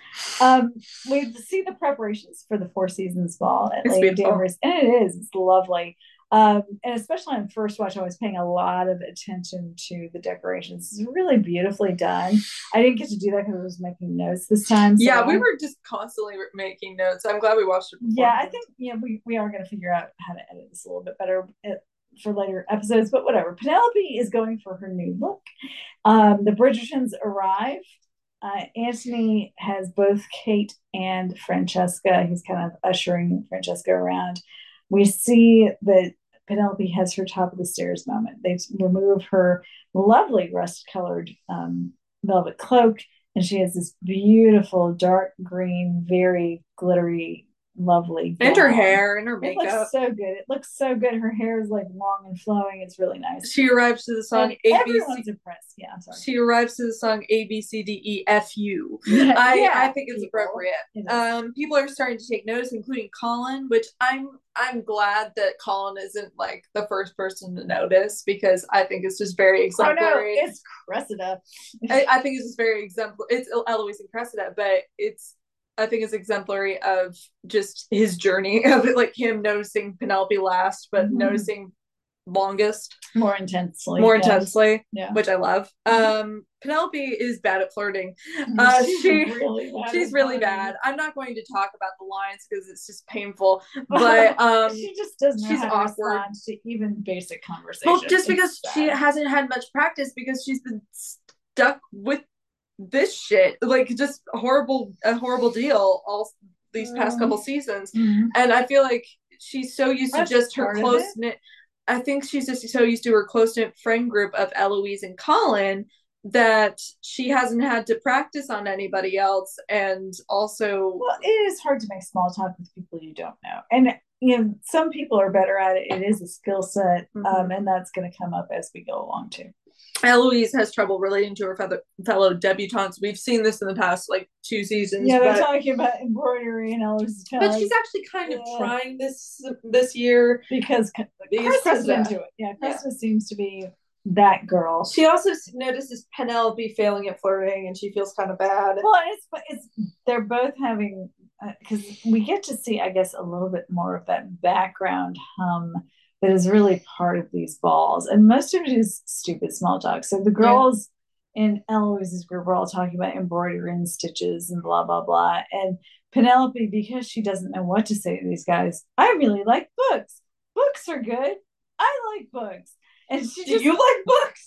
We see the preparations for the Four Seasons ball at Lady Danbury's, and it's lovely. And especially on first watch, I was paying a lot of attention to the decorations. It's really beautifully done. I didn't get to do that because I was making notes this time. So yeah, we were just constantly making notes. I'm glad we watched it before. Yeah, I think we are going to figure out how to edit this a little bit better for later episodes, but whatever. Penelope is going for her new look. The Bridgertons arrive. Antony has both Kate and Francesca. He's kind of ushering Francesca around. We see that Penelope has her top of the stairs moment. They remove her lovely rust-colored velvet cloak, and she has this beautiful dark green, very glittery, lovely gown. And her hair and her makeup. It looks so good. It looks so good. Her hair is like long and flowing. It's really nice. She arrives to the song everyone's impressed. Yeah, I'm sorry. She arrives to the song ABCDEFU. Yeah, I think it's appropriate. People are starting to take notice, including Colin, which I'm glad that Colin isn't like the first person to notice, because I think it's just very exemplary. Oh no, it's Cressida. I think it's just very exemplary. It's Eloise and Cressida, but I think it's exemplary of just his journey of it, like him noticing Penelope last, but noticing longest, more intensely, yeah. Which I love. Penelope is bad at flirting. She's really bad. I'm not going to talk about the lines because it's just painful, but she just doesn't know how awkward to respond to even basic conversation. Well, just because she hasn't had much practice, because she's been stuck with this shit, like just a horrible deal all these past couple seasons. And I feel like she's so used to just her close-knit, I think she's just so used to her close-knit friend group of Eloise and Colin that she hasn't had to practice on anybody else. And also, well, it is hard to make small talk with people you don't know, and some people are better at it. It is a skill set, and that's going to come up as we go along too. Eloise has trouble relating to her fellow debutantes. We've seen this in the past, like 2 seasons. Yeah, they're talking about embroidery, and Eloise, but she's actually kind of trying this year because Cressida's into it. Yeah, Cressida seems to be that girl. She also notices Penelope failing at flirting, and she feels kind of bad. Well, it's they're both having, because we get to see, I guess, a little bit more of that background hum that is really part of these balls, and most of it is stupid small talk. So the girls in Eloise's group are all talking about embroidery and stitches and blah blah blah, and Penelope, because she doesn't know what to say to these guys, I really like books. Books are good. I like books. And do you like books?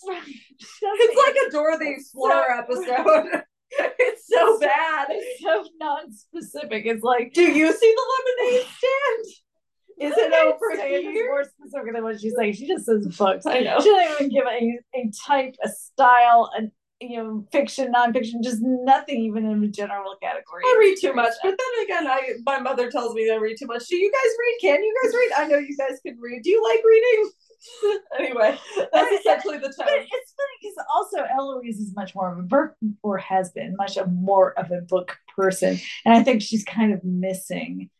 It's like a Dora the Explorer episode. It's so bad. It's so non-specific. It's like, do you see the lemonade stand? Is it over here? It's more specific than what she's saying. She just says books. I know. She doesn't even give a type, a style, fiction, nonfiction, just nothing even in the general category. I read too much, but then again, my mother tells me I read too much. Do you guys read? Can you guys read? I know you guys can read. Do you like reading? Anyway, that's essentially the tone. It's funny because also Eloise is much more of a book, or has been much more of a book person, and I think she's kind of missing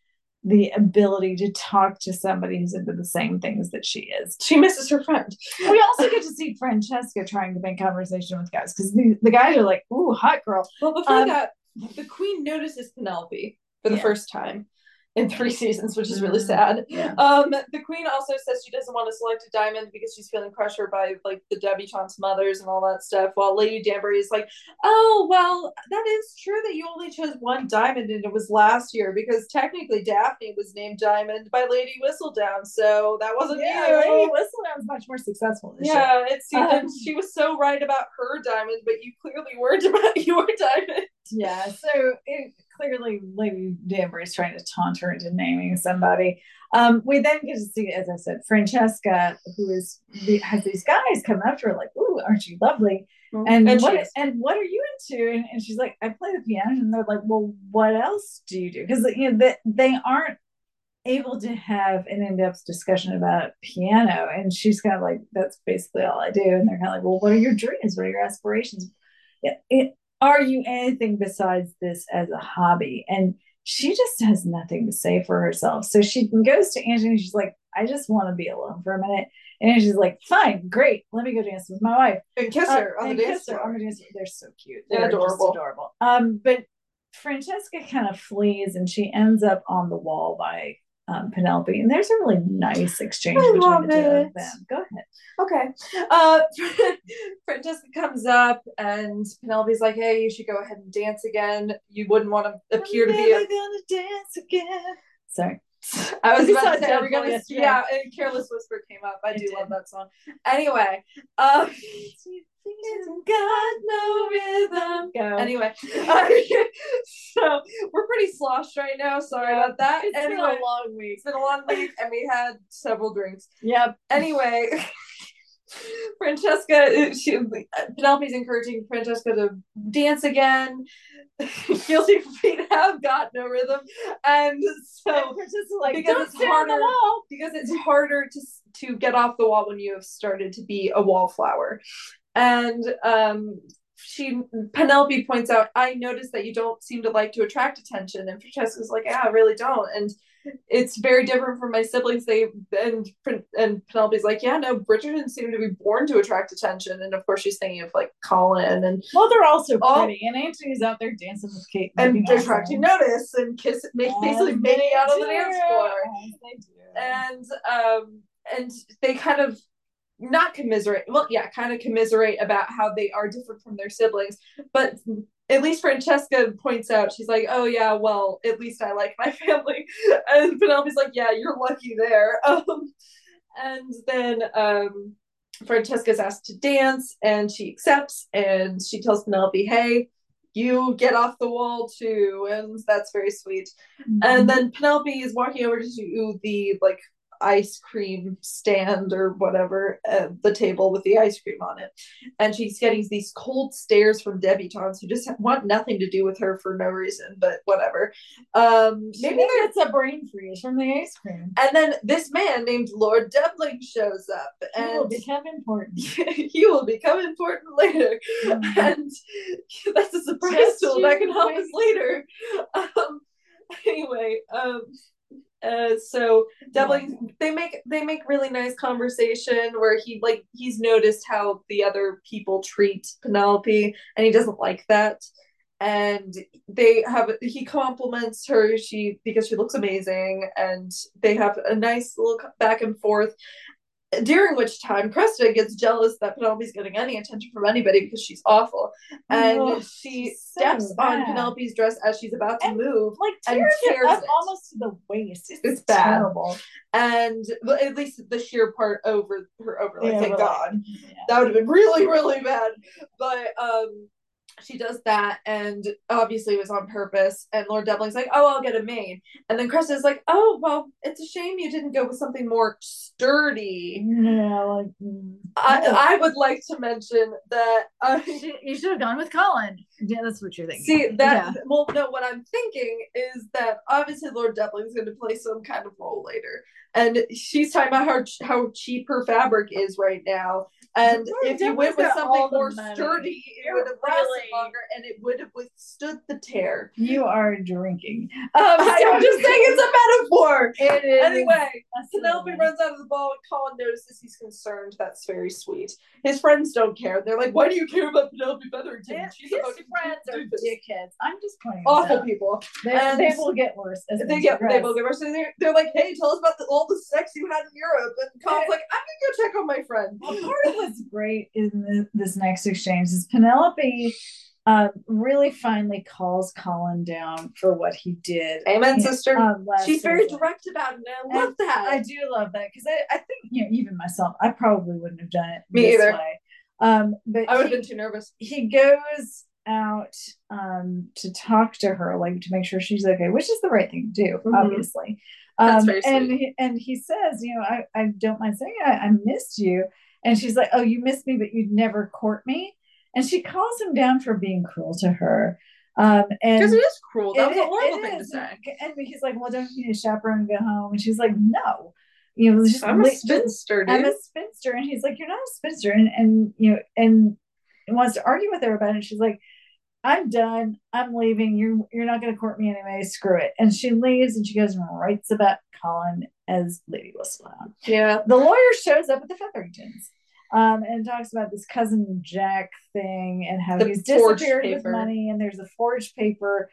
the ability to talk to somebody who's into the same things that she is. She misses her friend. We also get to see Francesca trying to make conversation with guys because the guys are like, "Ooh, hot girl." Well, before that, the queen notices Penelope for the first time in 3 seasons, which is really sad. Yeah. The queen also says she doesn't want to select a diamond because she's feeling pressure by like the debutantes' mothers and all that stuff. While Lady Danbury is like, "Oh well, that is true that you only chose 1 diamond and it was last year because technically Daphne was named Diamond by Lady Whistledown, so that wasn't you." Lady Whistledown's much more successful this year. It seemed she was so right about her diamond, but you clearly weren't about your diamond. Yeah, so clearly Lady Danbury is trying to taunt her into naming somebody. We then get to see, as I said, Francesca, who has these guys come up to her like, "Ooh, aren't you lovely?" And what are you into? And she's like, "I play the piano." And they're like, "Well, what else do you do?" Because they aren't able to have an in-depth discussion about piano, and she's kind of like, "That's basically all I do." And they're kind of like, "Well, what are your dreams? What are your aspirations? Are you anything besides this as a hobby?" And she just has nothing to say for herself. So she goes to Angie and she's like, "I just want to be alone for a minute." And she's like, "Fine, great. Let me go dance with my wife." And kiss her on the dance floor. They're so cute. They're adorable. Adorable. But Francesca kind of flees and she ends up on the wall by Penelope, and there's a really nice exchange between the two of them. Go ahead. Okay. Francesca comes up and Penelope's like, "Hey, you should go ahead and dance again. You wouldn't want to appear to be gonna dance again." Sorry. I was about to say, we're gonna, yeah, and Careless Whisper came up. I do love that song. Anyway, got no rhythm. Go. Anyway, so we're pretty sloshed right now. Sorry about that. It's been a long week. It's been a long week, and we had several drinks. Yep. Anyway, Penelope's encouraging Francesca to dance again. Guilty feet have got no rhythm, and so like, because it's harder to get off the wall when you have started to be a wallflower. And Penelope points out, "I noticed that you don't seem to like to attract attention." And Francesca's like, "Yeah, I really don't. And it's very different from my siblings." And Penelope's like, "Yeah, no, Bridgerton seem to be born to attract attention." And of course she's thinking of like Colin and they're also pretty. And Antony's out there dancing with Kate and attracting notice and basically making out on the dance floor. And they kind of not commiserate. Well, yeah, kind of commiserate about how they are different from their siblings, but at least Francesca points out, she's like, "Oh yeah, well, at least I like my family." And Penelope's like, "Yeah, you're lucky there." And then Francesca's asked to dance and she accepts, and she tells Penelope, "Hey, you get off the wall too." And that's very sweet. Mm-hmm. And then Penelope is walking over to the like ice cream stand or whatever, the table with the ice cream on it, and she's getting these cold stares from debutantes who just want nothing to do with her for no reason, but whatever. Maybe that's a brain freeze from the ice cream. And then this man named Lord Debling shows up, and he will become important. He will become important later. Mm-hmm. And that's a surprise tool that can help us later. Anyway, so Debling, they make really nice conversation where he's noticed how the other people treat Penelope and he doesn't like that, and he compliments her because she looks amazing, and they have a nice little back and forth, during which time Cressida gets jealous that Penelope's getting any attention from anybody because she's awful, and she steps on Penelope's dress as she's about to move, like tears it up almost to the waist. It's bad. Terrible. And at least the sheer part over her overlay. Thank God. Yeah. That would have been really, really bad. But she does that, and obviously it was on purpose. And Lord Debling's like, "Oh, I'll get a maid." And then Cressida's like, "Oh, well, it's a shame you didn't go with something more sturdy." Yeah, I would like to mention that you should have gone with Colin. Yeah, that's what you're thinking. See that? Yeah. Well, no. What I'm thinking is that obviously Lord Debling's going to play some kind of role later, and she's talking about how cheap her fabric is right now. And Well, if you Deborah's went with got something all the more money. sturdy, it You're would have lasted really- longer and it would have withstood the tear. You are drinking. I'm just saying it's a metaphor. It is. Anyway, Penelope runs out of the ball and Colin notices he's concerned. That's very sweet. His friends don't care. They're like, why do you care about Penelope Featherington? His friends are dickheads. I'm just pointing awful people. They will get worse. They will get worse. And they're like, hey, tell us about all the sex you had in Europe. And Colin's like, I'm going to go check on my friend. Well, part of what's great in this next exchange is Penelope really finally calls Colin down for what he did. Amen, sister. She's very season. direct about it, and I love that. I do love that because I think even myself, I probably wouldn't have done it Me either. Way. But I would have been too nervous. He goes out to talk to her, like to make sure she's okay, which is the right thing to do, obviously. That's very sweet. And he says, I don't mind saying I missed you. And she's like, oh, you missed me, but you'd never court me. And she calls him down for being cruel to her. And because it is cruel. That was a horrible thing to say. And he's like, well, don't you need a chaperone and go home? And she's like, no. I'm a spinster, dude. I'm a spinster. And he's like, you're not a spinster. And wants to argue with her about it. And she's like, I'm done. I'm leaving. You're not going to court me anyway. Screw it. And she leaves and she goes and writes about Colin as Lady Whistledown. Yeah. The lawyer shows up at the Featheringtons. And talks about this cousin Jack thing and how he's disappeared with money, and there's a forged paper,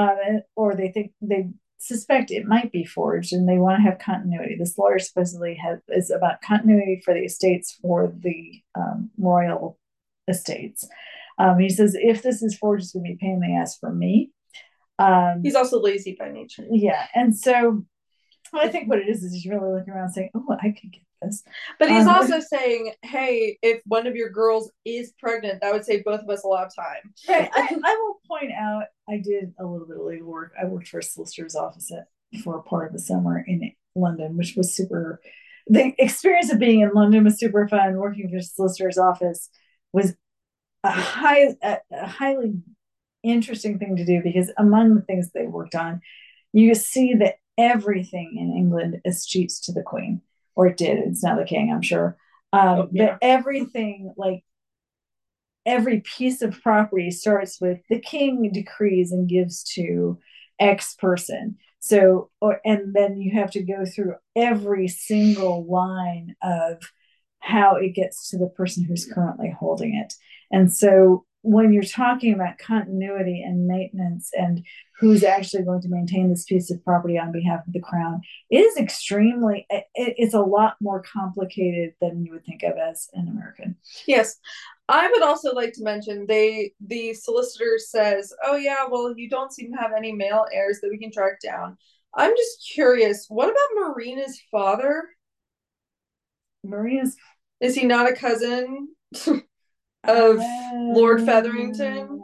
or they suspect it might be forged, and they want to have continuity. This lawyer supposedly is about continuity for the estates for the royal estates. He says if this is forged, it's going to be a pain in the ass for me. He's also lazy by nature. Yeah, and so I think what it is he's really looking around saying, "Oh, I could get this." But he's also saying, "Hey, if one of your girls is pregnant, that would save both of us a lot of time." Right. I will point out, I did a little bit of legal work. I worked for a solicitor's office for a part of the summer in London, which was super. The experience of being in London was super fun. Working for a solicitor's office was a highly interesting thing to do because among the things they worked on, you see that everything in England escheats to the Queen, or it did. It's now the King, I'm sure. But everything, like every piece of property, starts with the King decrees and gives to X person. So, and then you have to go through every single line of how it gets to the person who's currently holding it. And so when you're talking about continuity and maintenance and who's actually going to maintain this piece of property on behalf of the crown, it is it's a lot more complicated than you would think of as an American. Yes. I would also like to mention the solicitor says, oh yeah, well, you don't seem to have any male heirs that we can track down. I'm just curious, what about Marina's father? Is he not a cousin of Lord Featherington?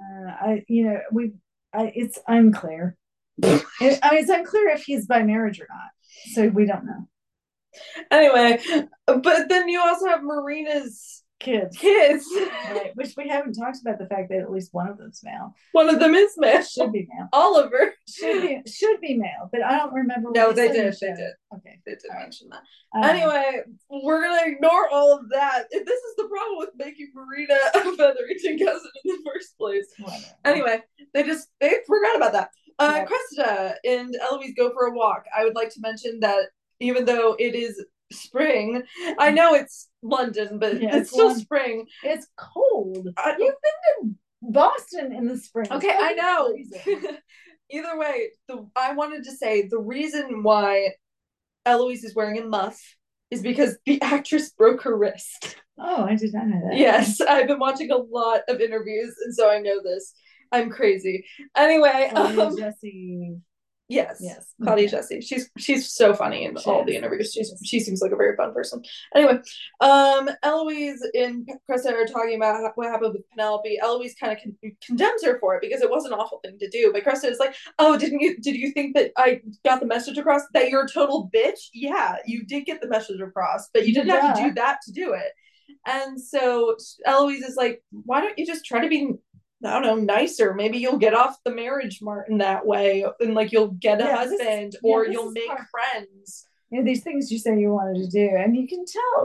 It's unclear. It's unclear if he's by marriage or not, so we don't know. Anyway, but then you also have Marina's kids, right, which we haven't talked about the fact that at least one of them's male. One of them is male. Should be male. Oliver should be male, but I don't remember. No, they did. Okay, they did mention that. Anyway, we're gonna ignore all of that. This is the problem with making Marina a Featherington cousin in the first place. Whatever. Anyway, they forgot about that. Cressida and Eloise go for a walk. I would like to mention that even though it is spring, I know it's London, but it's still spring. It's cold. You've been to Boston in the spring. Okay, I know. Either way, I wanted to say the reason why Eloise is wearing a muff is because the actress broke her wrist. Oh, I did not know that. Yes, I've been watching a lot of interviews, and so I know this. I'm crazy. Anyway, Jessie. Yes. Claudia Jessie. She's so funny in all the interviews. She seems like a very fun person. Anyway, Eloise and Cressida are talking about what happened with Penelope. Eloise kind of condemns her for it because it was an awful thing to do. But Cressida is like, oh, did you think that I got the message across that you're a total bitch? Yeah, you did get the message across, but you didn't have to do that to do it. And so Eloise is like, why don't you just try to be, I don't know, nicer? Maybe you'll get off the marriage mart in that way, and like you'll get a husband, or you'll make friends. These things you say you wanted to do, and you can tell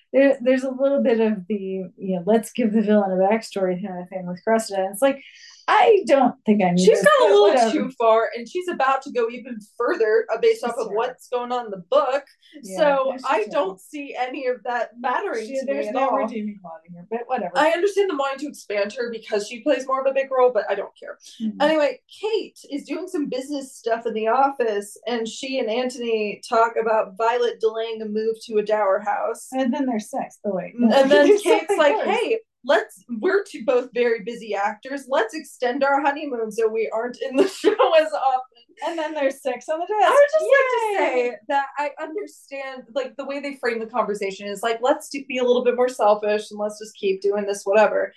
there's a little bit of the, let's give the villain a backstory kind of thing with Cressida. It's like, I don't think I need She's this, gone a little whatever. too far, and she's about to go even further based off of what's going on in the book. Yeah, so I don't see any of that mattering to me there's at no all. redeeming quality here, but whatever. I understand the wanting to expand her because she plays more of a big role, but I don't care. Anyway, Kate is doing some business stuff in the office, and she and Antony talk about Violet delaying a move to a dower house. And then there's sex. Oh wait. And then Kate's like, hey, we're both very busy actors. Let's extend our honeymoon so we aren't in the show as often. And then there's sex on the desk. I would just like to say that I understand, like, the way they frame the conversation is like, let's be a little bit more selfish and let's just keep doing this, whatever.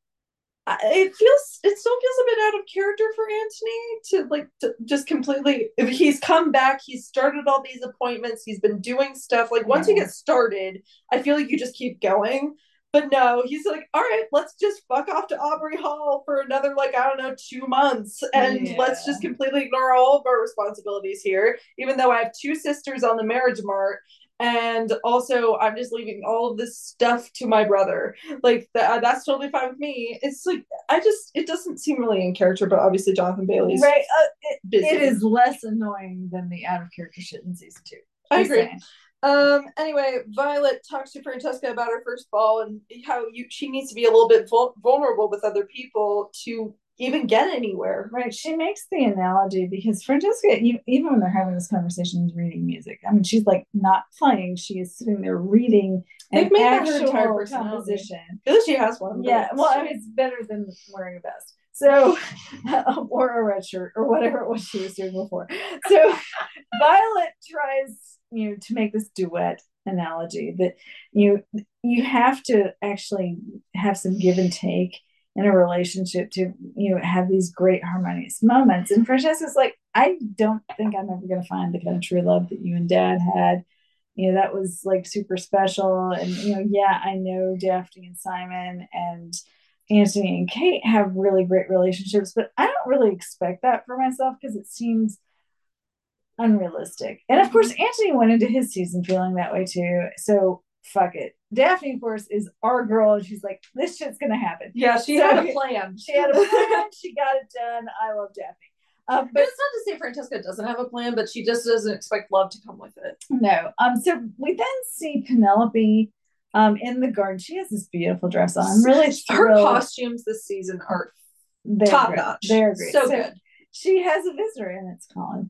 It still feels a bit out of character for Antony to just completely. If he's come back, he's started all these appointments, he's been doing stuff. Like, once you get started, I feel like you just keep going. But no, he's like, all right, let's just fuck off to Aubrey Hall for another, like, I don't know, 2 months. And let's just completely ignore all of our responsibilities here. Even though I have 2 sisters on the marriage mart. And also, I'm just leaving all of this stuff to my brother. Like, that's totally fine with me. It's like, it doesn't seem really in character, but obviously Jonathan Bailey's right. busy. It is less annoying than the out of character shit in season 2. I agree. Anyway, Violet talks to Francesca about her first ball and how she needs to be a little bit vulnerable with other people to even get anywhere. Right. She makes the analogy because Francesca, even when they're having this conversation, is reading music. I mean, she's like not playing; she is sitting there reading an actual composition. I feel like she has one. Yeah. Well, I mean, it's better than wearing a vest. So, or a red shirt, or whatever it was she was doing before. So, Violet tries, to make this duet analogy that you have to actually have some give and take in a relationship to have these great harmonious moments. And Francesca's like, I don't think I'm ever going to find the kind of true love that you and Dad had. That was like super special. And I know Daphne and Simon and Antony and Kate have really great relationships, but I don't really expect that for myself because it seems unrealistic. And of course, Antony went into his season feeling that way too. So fuck it. Daphne, of course, is our girl, and she's like, this shit's gonna happen. Yeah, she had a plan. She had a plan. She got it done. I love Daphne. But it's not to say Francesca doesn't have a plan, but she just doesn't expect love to come with it. No. So we then see Penelope in the garden. She has this beautiful dress on. I'm really thrilled. Her costumes this season are top notch. They're great. So good. She has a visitor, and it's Colin.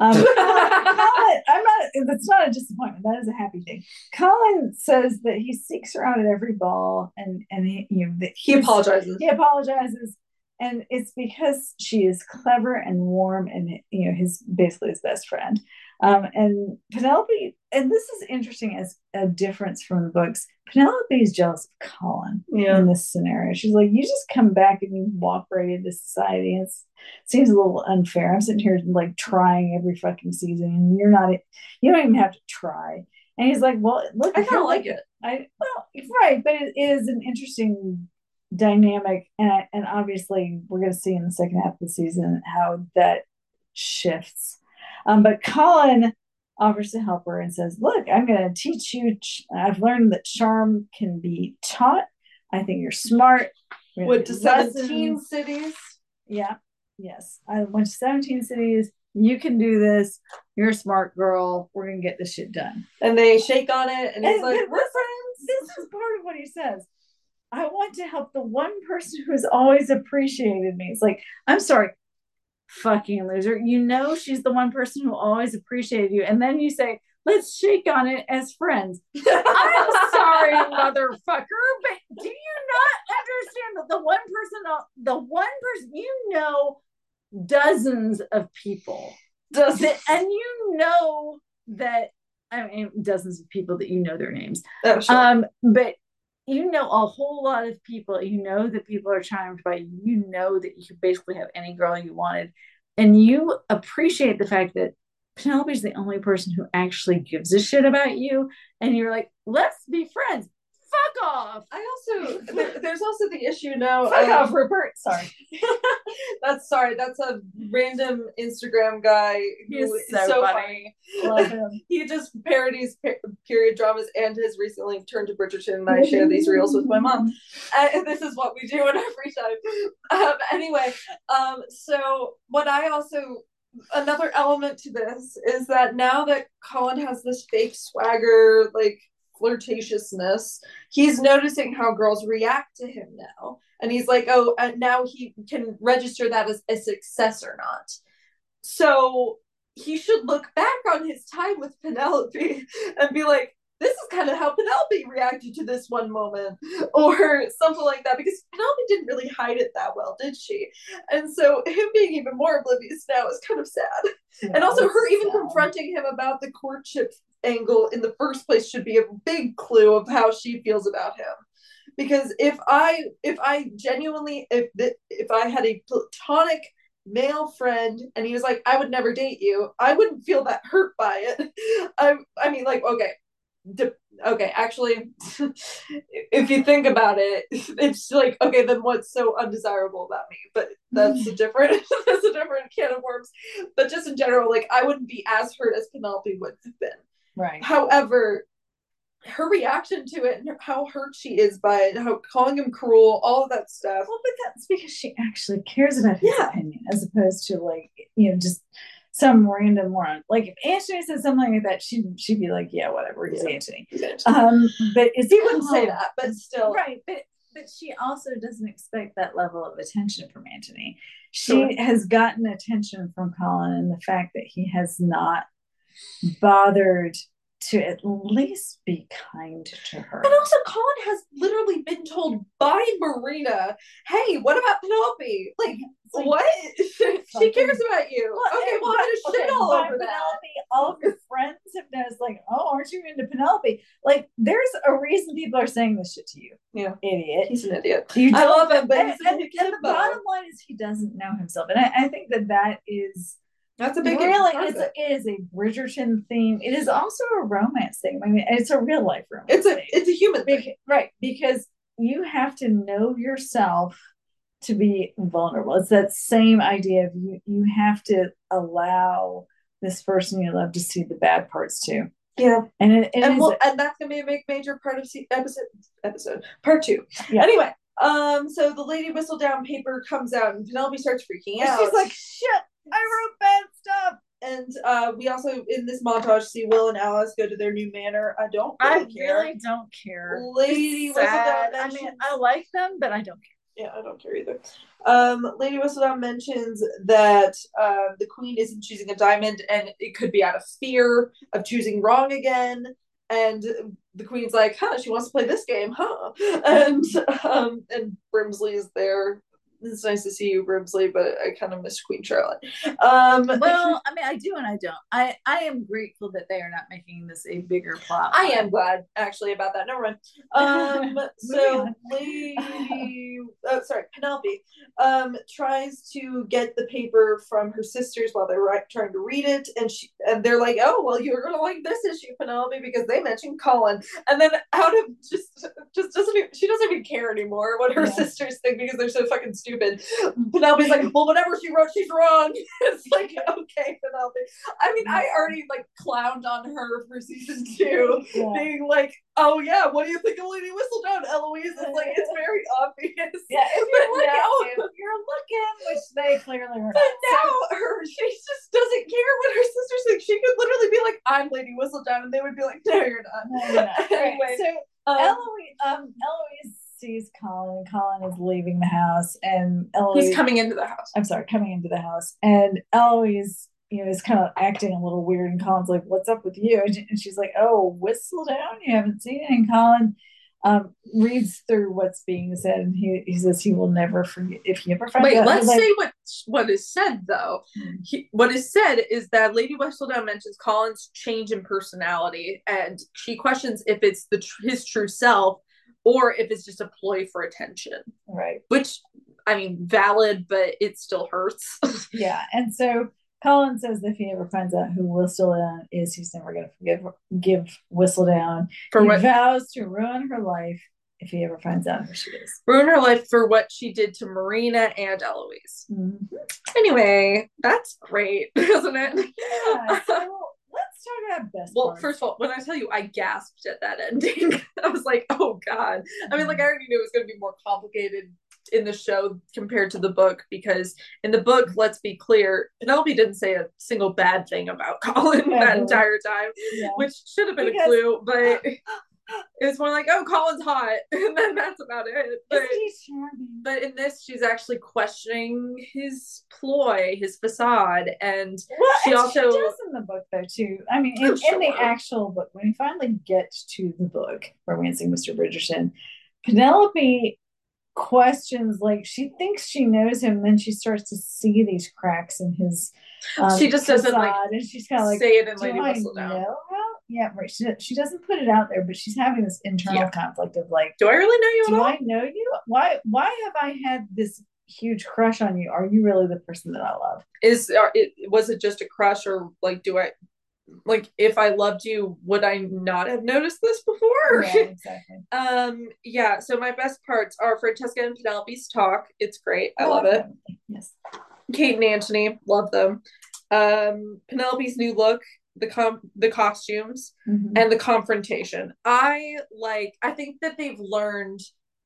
Colin, that's not a disappointment. That is a happy thing. Colin says that he seeks her out at every ball, and he apologizes. He apologizes, and it's because she is clever and warm, and his basically his best friend. And Penelope, and this is interesting as a difference from the books. Penelope is jealous of Colin in this scenario. She's like, you just come back and you walk right into society. It seems a little unfair. I'm sitting here like trying every fucking season, and you don't even have to try. And he's like, well, look, I kind of like it. Right, but it is an interesting dynamic, and obviously we're going to see in the second half of the season how that shifts. But Colin offers to help her and says, look, I'm going to teach you. I've learned that charm can be taught. I think you're smart. Went to 17 cities. Yeah. Yes. I went to 17 cities. You can do this. You're a smart girl. We're going to get this shit done. And they shake on it. And he's like, we're friends. This is part of what he says. I want to help the one person who has always appreciated me. It's like, I'm sorry. Fucking loser. She's the one person who always appreciated you, and then you say, let's shake on it as friends. I'm sorry, motherfucker, but do you not understand that the one person, dozens of people, and that, I mean, dozens of people that their names. Oh, sure. But a whole lot of people, that people are charmed by you, that you could basically have any girl you wanted. And you appreciate the fact that Penelope's the only person who actually gives a shit about you. And you're like, let's be friends. fuck off. I also there's also the issue now. Fuck off, Rupert. Sorry. That's a random Instagram guy who is so funny. Love him. He just parodies period dramas and has recently turned to Bridgerton, and I share these reels with my mom. And this is what we do in our free time. Anyway, so what I also another element to this is that now that Colin has this fake swagger, like flirtatiousness, he's noticing how girls react to him now, and he's like, oh, now he can register that as a success or not. So he should look back on his time with Penelope and be like, this is kind of how Penelope reacted to this one moment, or something like that, because Penelope didn't really hide it that well, did she? And so him being even more oblivious now is kind of sad. Yeah, and also her even confronting him about the courtship angle in the first place should be a big clue of how she feels about him. Because if I genuinely, if I had a platonic male friend and he was like, I would never date you, I wouldn't feel that hurt by it. I mean, like, okay, actually, if you think about it, it's like, okay, then what's so undesirable about me? But that's a different can of worms. But just in general, like, I wouldn't be as hurt as Penelope would have been. Right. However, her reaction to it and how hurt she is by it, how calling him cruel, all of that stuff. Well, but that's because she actually cares about his opinion, as opposed to, like, just some random moron. Like, if Anthony said something like that, she'd be like, yeah, whatever, he's Anthony. But he wouldn't say that, but still. Right, but she also doesn't expect that level of attention from Anthony. She has gotten attention from Colin, and the fact that he has not bothered to at least be kind to her. And also, Colin has literally been told by Marina, hey, what about Penelope? Like what? She cares about you. Well, okay, well, I'm gonna shit all over Penelope, that. All of your friends have noticed, like, oh, aren't you into Penelope? Like, there's a reason people are saying this shit to you. Yeah. Idiot. He's an idiot. I love him, but and the bottom line is he doesn't know himself. And I think that is... That's a big it is a Bridgerton theme. It is also a romance thing. I mean, it's a real life romance. It's a human thing. Right, because you have to know yourself to be vulnerable. It's that same idea of you have to allow this person you love to see the bad parts too. Yeah, and that's gonna be a major part of episode part 2. Yeah. Anyway, so the Lady Whistledown paper comes out and Penelope starts freaking out. She's like, shit, I wrote bad stuff. And we also, in this montage, see Will and Alice go to their new manor. I really don't care. Lady Whistledown. I mean, I like them, but I don't care. Yeah, I don't care either. Lady Whistledown mentions that the queen isn't choosing a diamond, and it could be out of fear of choosing wrong again. And the queen's like, she wants to play this game, And Brimsley is there. It's nice to see you, Brimsley, but I kind of miss Queen Charlotte. Well, I mean, I do and I don't. I am grateful that they are not making this a bigger plot. I am glad, actually, about that. Never mind. So Penelope tries to get the paper from her sisters while they're trying to read it, and they're like, oh, well, you're gonna like this issue, Penelope, because they mentioned Colin. And then out of just she doesn't even care anymore what her sisters think, because they're so fucking stupid. Penelope's like, well, whatever she wrote, she's wrong. It's like, okay, Penelope. I mean, I already like clowned on her for season 2, being like, oh yeah, what do you think of Lady Whistledown, Eloise? It's like, it's very obvious. Yeah, if you're looking, which they clearly are. But now she just doesn't care what her sisters think. She could literally be like, I'm Lady Whistledown, and they would be like, no, you're not. No, you're not. Anyway, so Eloise sees Colin. Colin is leaving the house, and Eloise... He's coming into the house. I'm sorry, coming into the house. And Eloise, is kind of acting a little weird, and Colin's like, what's up with you? And she's like, oh, Whistledown? You haven't seen it? And Colin reads through what's being said, and he says he will never forget if he ever finds out. Wait, let's say what is said, though. What is said is that Lady Whistledown mentions Colin's change in personality, and she questions if it's his true self, or if it's just a ploy for attention. Right. Which, I mean, valid, but it still hurts. Yeah. And so Colin says if he ever finds out who Whistledown is, he's never going to give Whistledown. He vows to ruin her life if he ever finds out who she is. Ruin her life for what she did to Marina and Eloise. Mm-hmm. Anyway, that's great, isn't it? Yeah, so let's talk about best parts. First of all, when I tell you I gasped at that ending, I was like, oh God. I mean, like, I already knew it was going to be more complicated in the show compared to the book, because in the book, let's be clear, Penelope didn't say a single bad thing about Colin that entire time, which should have been a clue, but it was more like, oh, Colin's hot, and then that's about it. But in this, she's actually questioning his ploy, his facade, and she does in the book though too. I mean, in the actual book, when we finally get to the book, Romancing Mr. Bridgerton, Penelope questions, like, she thinks she knows him, then she starts to see these cracks in his she just doesn't like, and she's kind of like, say it in Lady Whistledown. Yeah, right. She doesn't put it out there, but she's having this internal conflict of like, do I really know you? Do I know you? Why have I had this huge crush on you? Are you really the person that I love? Was it just a crush, or like, do I, like, if I loved you, would I not have noticed this before? Yeah, exactly. Yeah, so my best parts are Francesca and Penelope's talk. It's great. I love it. Yes. Kate and Antony, love them. Penelope's new look, the costumes, and the confrontation. I think that they've learned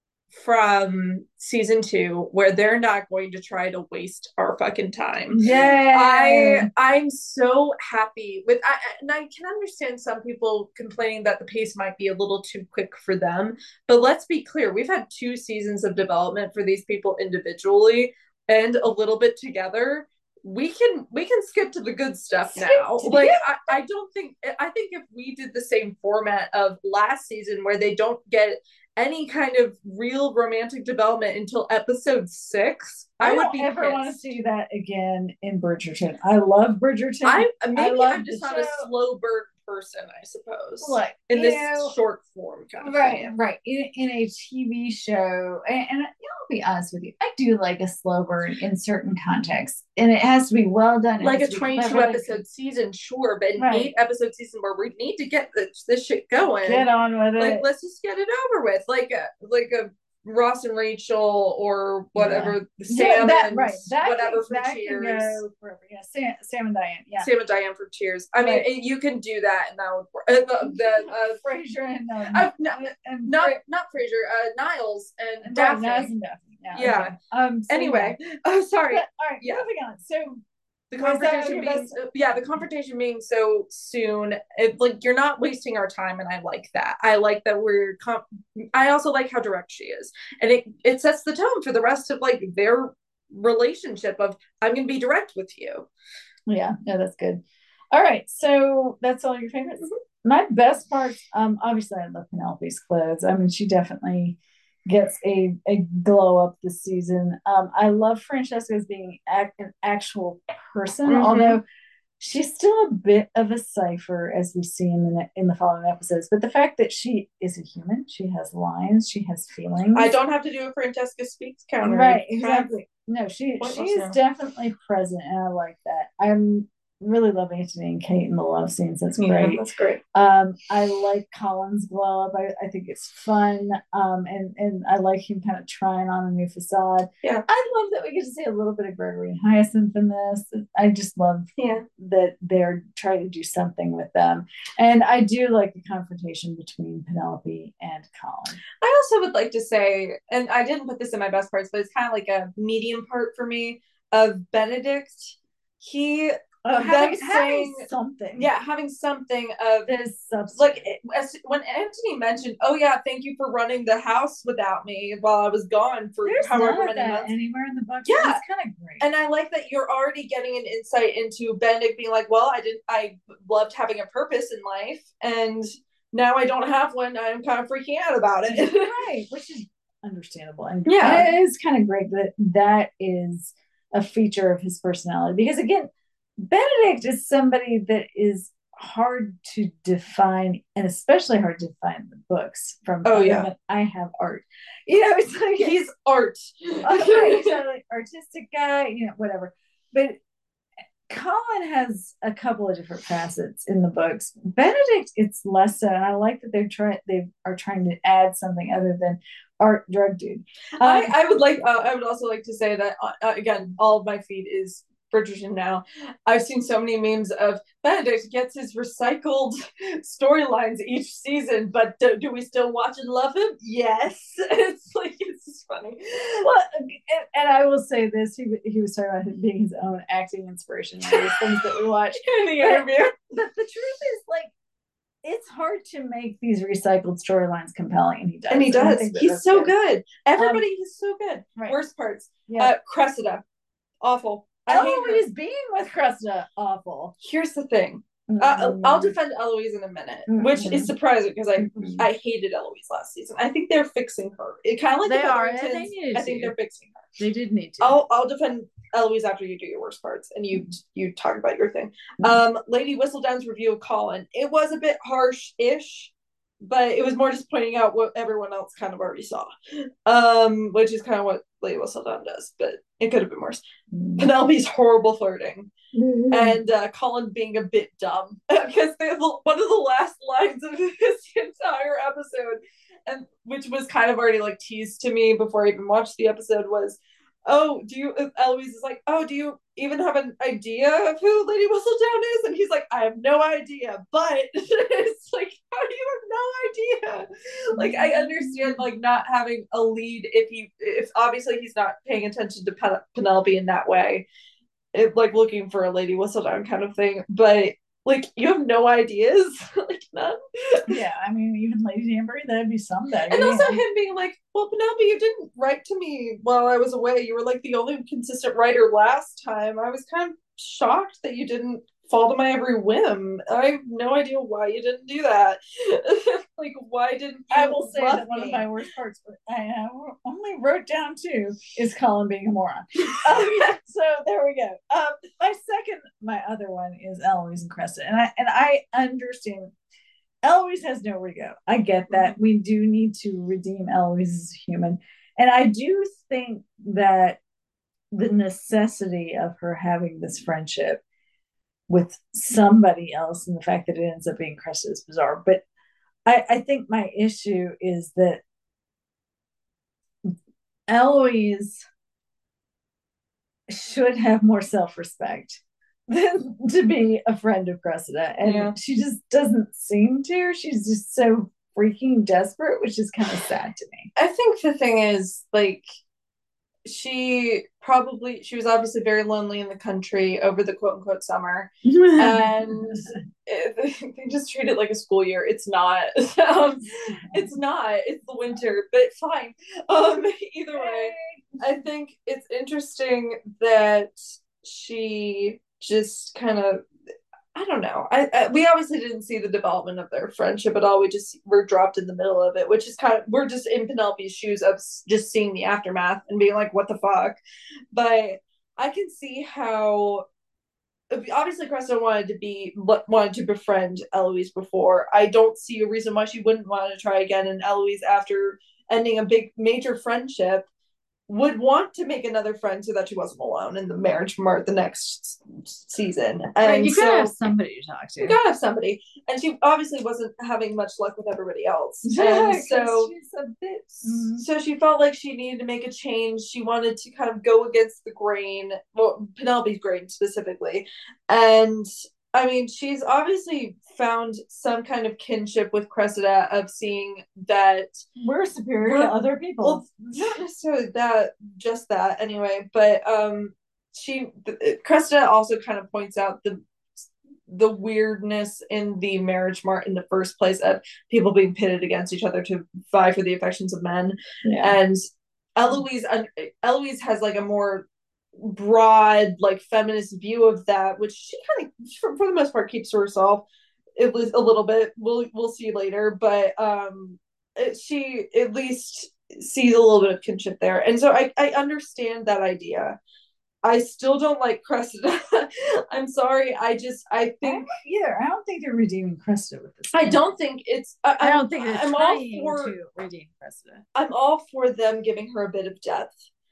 from season 2 where they're not going to try to waste our fucking time. Yeah, I'm so happy with and I can understand some people complaining that the pace might be a little too quick for them, but let's be clear, we've had 2 seasons of development for these people individually and a little bit together. We can skip to the good stuff now. Like, I think if we did the same format of last season where they don't get any kind of real romantic development until episode 6, I would be ever want to see that again in Bridgerton. I love Bridgerton. I'm just not a slow burn person, I suppose. Like, in this short form kind of thing. Right. In a TV show, and I'll be honest with you, I do like a slow burn in certain contexts, and it has to be well done. Like a 22 episode season, sure, but an 8 episode season where we need to get this shit going. Get on with it. Like, let's just get it over with. Like a Ross and Rachel, or whatever, Sam and whatever from Cheers. Sam and Diane. Yeah, Sam and Diane from Cheers. I mean, you can do that, and that would work. Frasier and not Frasier. Niles and Daphne. Niles and Daphne. Yeah. Anyway, sorry. All right. Yeah. Moving on. So. The confrontation being so soon, like, you're not wasting our time, and I like that. I like that I also like how direct she is, and it sets the tone for the rest of, like, their relationship of, I'm gonna be direct with you. Yeah, that's good. All right, so that's all your favorites. My best parts, obviously I love Penelope's clothes. I mean, she definitely gets a glow up this season. I love Francesca as being an actual person, although she's still a bit of a cipher, as we see in the following episodes. But the fact that she is a human, she has lines, she has feelings. I don't have to do a Francesca speaks counter. Right, exactly. No, she is definitely present, and I like that. I'm really love Antony and Kate in the love scenes. That's great. That's great. I like Colin's glow up. I think it's fun. And I like him kind of trying on a new facade. Yeah. I love that we get to see a little bit of Gregory and Hyacinth in this. I just love that they're trying to do something with them. And I do like the confrontation between Penelope and Colin. I also would like to say, and I didn't put this in my best parts, but it's kind of like a medium part for me, of Benedict. Having something of this substance. Like, when Antony mentioned, oh yeah, thank you for running the house without me while I was gone for however many months. Anywhere in the book, yeah, it's kind of great. And I like that you're already getting an insight into Benedict being like, well, I loved having a purpose in life, and now I don't have one. I'm kind of freaking out about it. Right, which is understandable. And it is kind of great that is a feature of his personality, because again, Benedict is somebody that is hard to define, and especially hard to define in the books from. I have art. It's like he's art. Like artistic guy, whatever. But Colin has a couple of different facets in the books. Benedict, it's less so, and I like that they are trying to add something other than art drug dude. I would also like to say that again, all of my feed is Bridgerton now. I've seen so many memes of Benedict gets his recycled storylines each season, but do we still watch and love him? Yes. It's like, it's just funny. Well, and I will say this: he was talking about him being his own acting inspiration, and these things that we watch in the interview. But the truth is, like, it's hard to make these recycled storylines compelling, and he does. And he does. He's so good. Everybody is so good. Right. Worst parts. Yeah. Cressida, awful. Eloise being with Cressida, awful. Here's the thing. I'll defend Eloise in a minute, which is surprising because I hated Eloise last season. I think they're fixing her. It kind of like they are. I think they're fixing her. They did need to. I'll defend Eloise after you do your worst parts and you talk about your thing. Lady Whistledown's review of Colin. It was a bit harsh-ish, but it was more just pointing out what everyone else kind of already saw, which is kind of what Lady Whistledown does, but it could have been worse. Penelope's horrible flirting, and Colin being a bit dumb, because one of the last lines of this entire episode, and which was kind of already like teased to me before I even watched the episode, was, oh, Eloise is like, oh, do you even have an idea of who Lady Whistledown is? And he's like, I have no idea, but it's like, how do you have no idea? Like, I understand, like, not having a lead if obviously he's not paying attention to Penelope in that way, like looking for a Lady Whistledown kind of thing, but like, you have no ideas. Like, none. Yeah, I mean, even Lady Danbury, that'd be someday. And also him being like, well, Penelope, you didn't write to me while I was away. You were like the only consistent writer last time. I was kind of shocked that you didn't fall to my every whim. I have no idea why you didn't do that. Like, why didn't you? I will say that one of my worst parts, I only wrote down two, is Colin being a moron. So there we go. My other one is Eloise and Cressida, and I understand. Eloise has nowhere to go. I get that. We do need to redeem Eloise as a human, and I do think that the necessity of her having this friendship with somebody else, and the fact that it ends up being Cressida, is bizarre. But I think my issue is that Eloise should have more self-respect than to be a friend of Cressida. And she just doesn't seem to. She's just so freaking desperate, which is kind of sad to me. I think the thing is, like, she was obviously very lonely in the country over the quote unquote summer, and they just treat it like a school year. It's not. It's the winter, but fine. Either way, I think it's interesting that she just kind of, I don't know. We obviously didn't see the development of their friendship at all. We're dropped in the middle of it, which is we're just in Penelope's shoes of just seeing the aftermath and being like, what the fuck? But I can see how, obviously Cressida wanted to befriend Eloise before. I don't see a reason why she wouldn't want to try again. And Eloise, after ending a big major friendship, would want to make another friend so that she wasn't alone in the marriage mart the next season. And right, you gotta have somebody to talk to. You gotta have somebody. And she obviously wasn't having much luck with everybody else. Yeah, and so she's a bit... So she felt like she needed to make a change. She wanted to kind of go against the grain, well, Penelope's grain specifically. And I mean, she's obviously found some kind of kinship with Cressida of seeing that we're superior to other people. Well, not necessarily just that anyway, but Cressida also kind of points out the weirdness in the marriage mart in the first place, of people being pitted against each other to vie for the affections of men. Yeah. And Eloise has like a more broad, like, feminist view of that, which she kind of for the most part keeps to herself. It was a little bit, we'll see later, but she at least sees a little bit of kinship there, and so I understand that idea. I still don't like Cressida. I'm sorry. I think either. I don't think they're redeeming Cressida with this. I don't think it's. I don't think they're trying to redeem Cressida. I'm all for them giving her a bit of depth.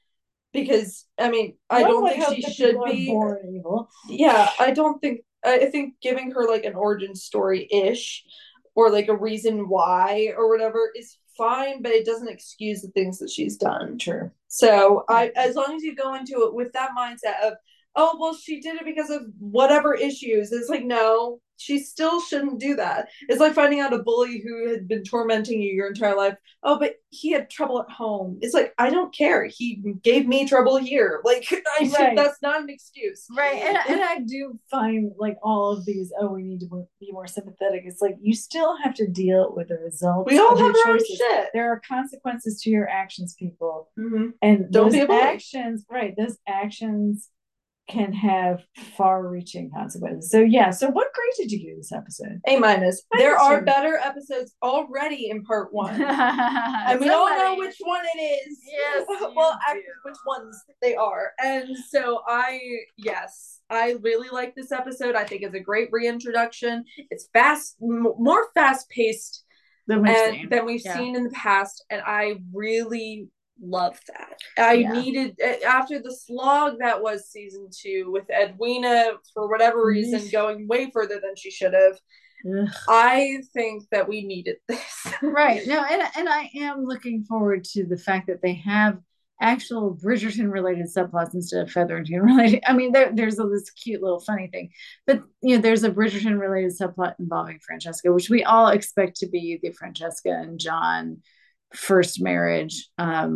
because I mean, I don't think she should be born evil. Yeah, I don't think. I think giving her like an origin story ish, or like a reason why or whatever is fine, but it doesn't excuse the things that she's done. True. So as long as you go into it with that mindset of, oh well, she did it because of whatever issues, it's like, no, she still shouldn't do that. It's like finding out a bully who had been tormenting you your entire life. Oh, but he had trouble at home. It's like, I don't care. He gave me trouble here. Like, that's not an excuse. Right. And I do find like all of these, oh, we need to be more sympathetic. It's like, you still have to deal with the results. We all have our own shit. There are consequences to your actions, people. Mm-hmm. And don't be a bully. Those actions can have far-reaching consequences. So yeah. So what grade did you give this episode? A-. There are better episodes already in part 1, and we all know which one it is. Yes. Well, actually, which ones they are. And so I really like this episode. I think it's a great reintroduction. It's more fast-paced than we've seen in the past, and I really love that. I needed, after the slog that was season 2 with Edwina, for whatever reason, going way further than she should have. Ugh. I think that we needed this. Right. No, and I am looking forward to the fact that they have actual Bridgerton related subplots instead of Featherington related. I mean, there's this cute little funny thing, but there's a Bridgerton related subplot involving Francesca, which we all expect to be the Francesca and John first marriage. I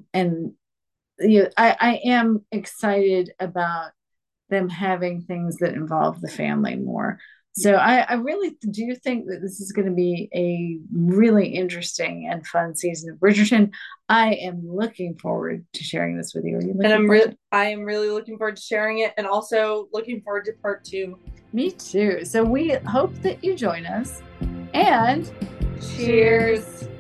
am excited about them having things that involve the family more. So I really do think that this is going to be a really interesting and fun season of Bridgerton. I am looking forward to sharing this with you. I am really looking forward to sharing it, and also looking forward to part 2. Me too. So we hope that you join us, and cheers.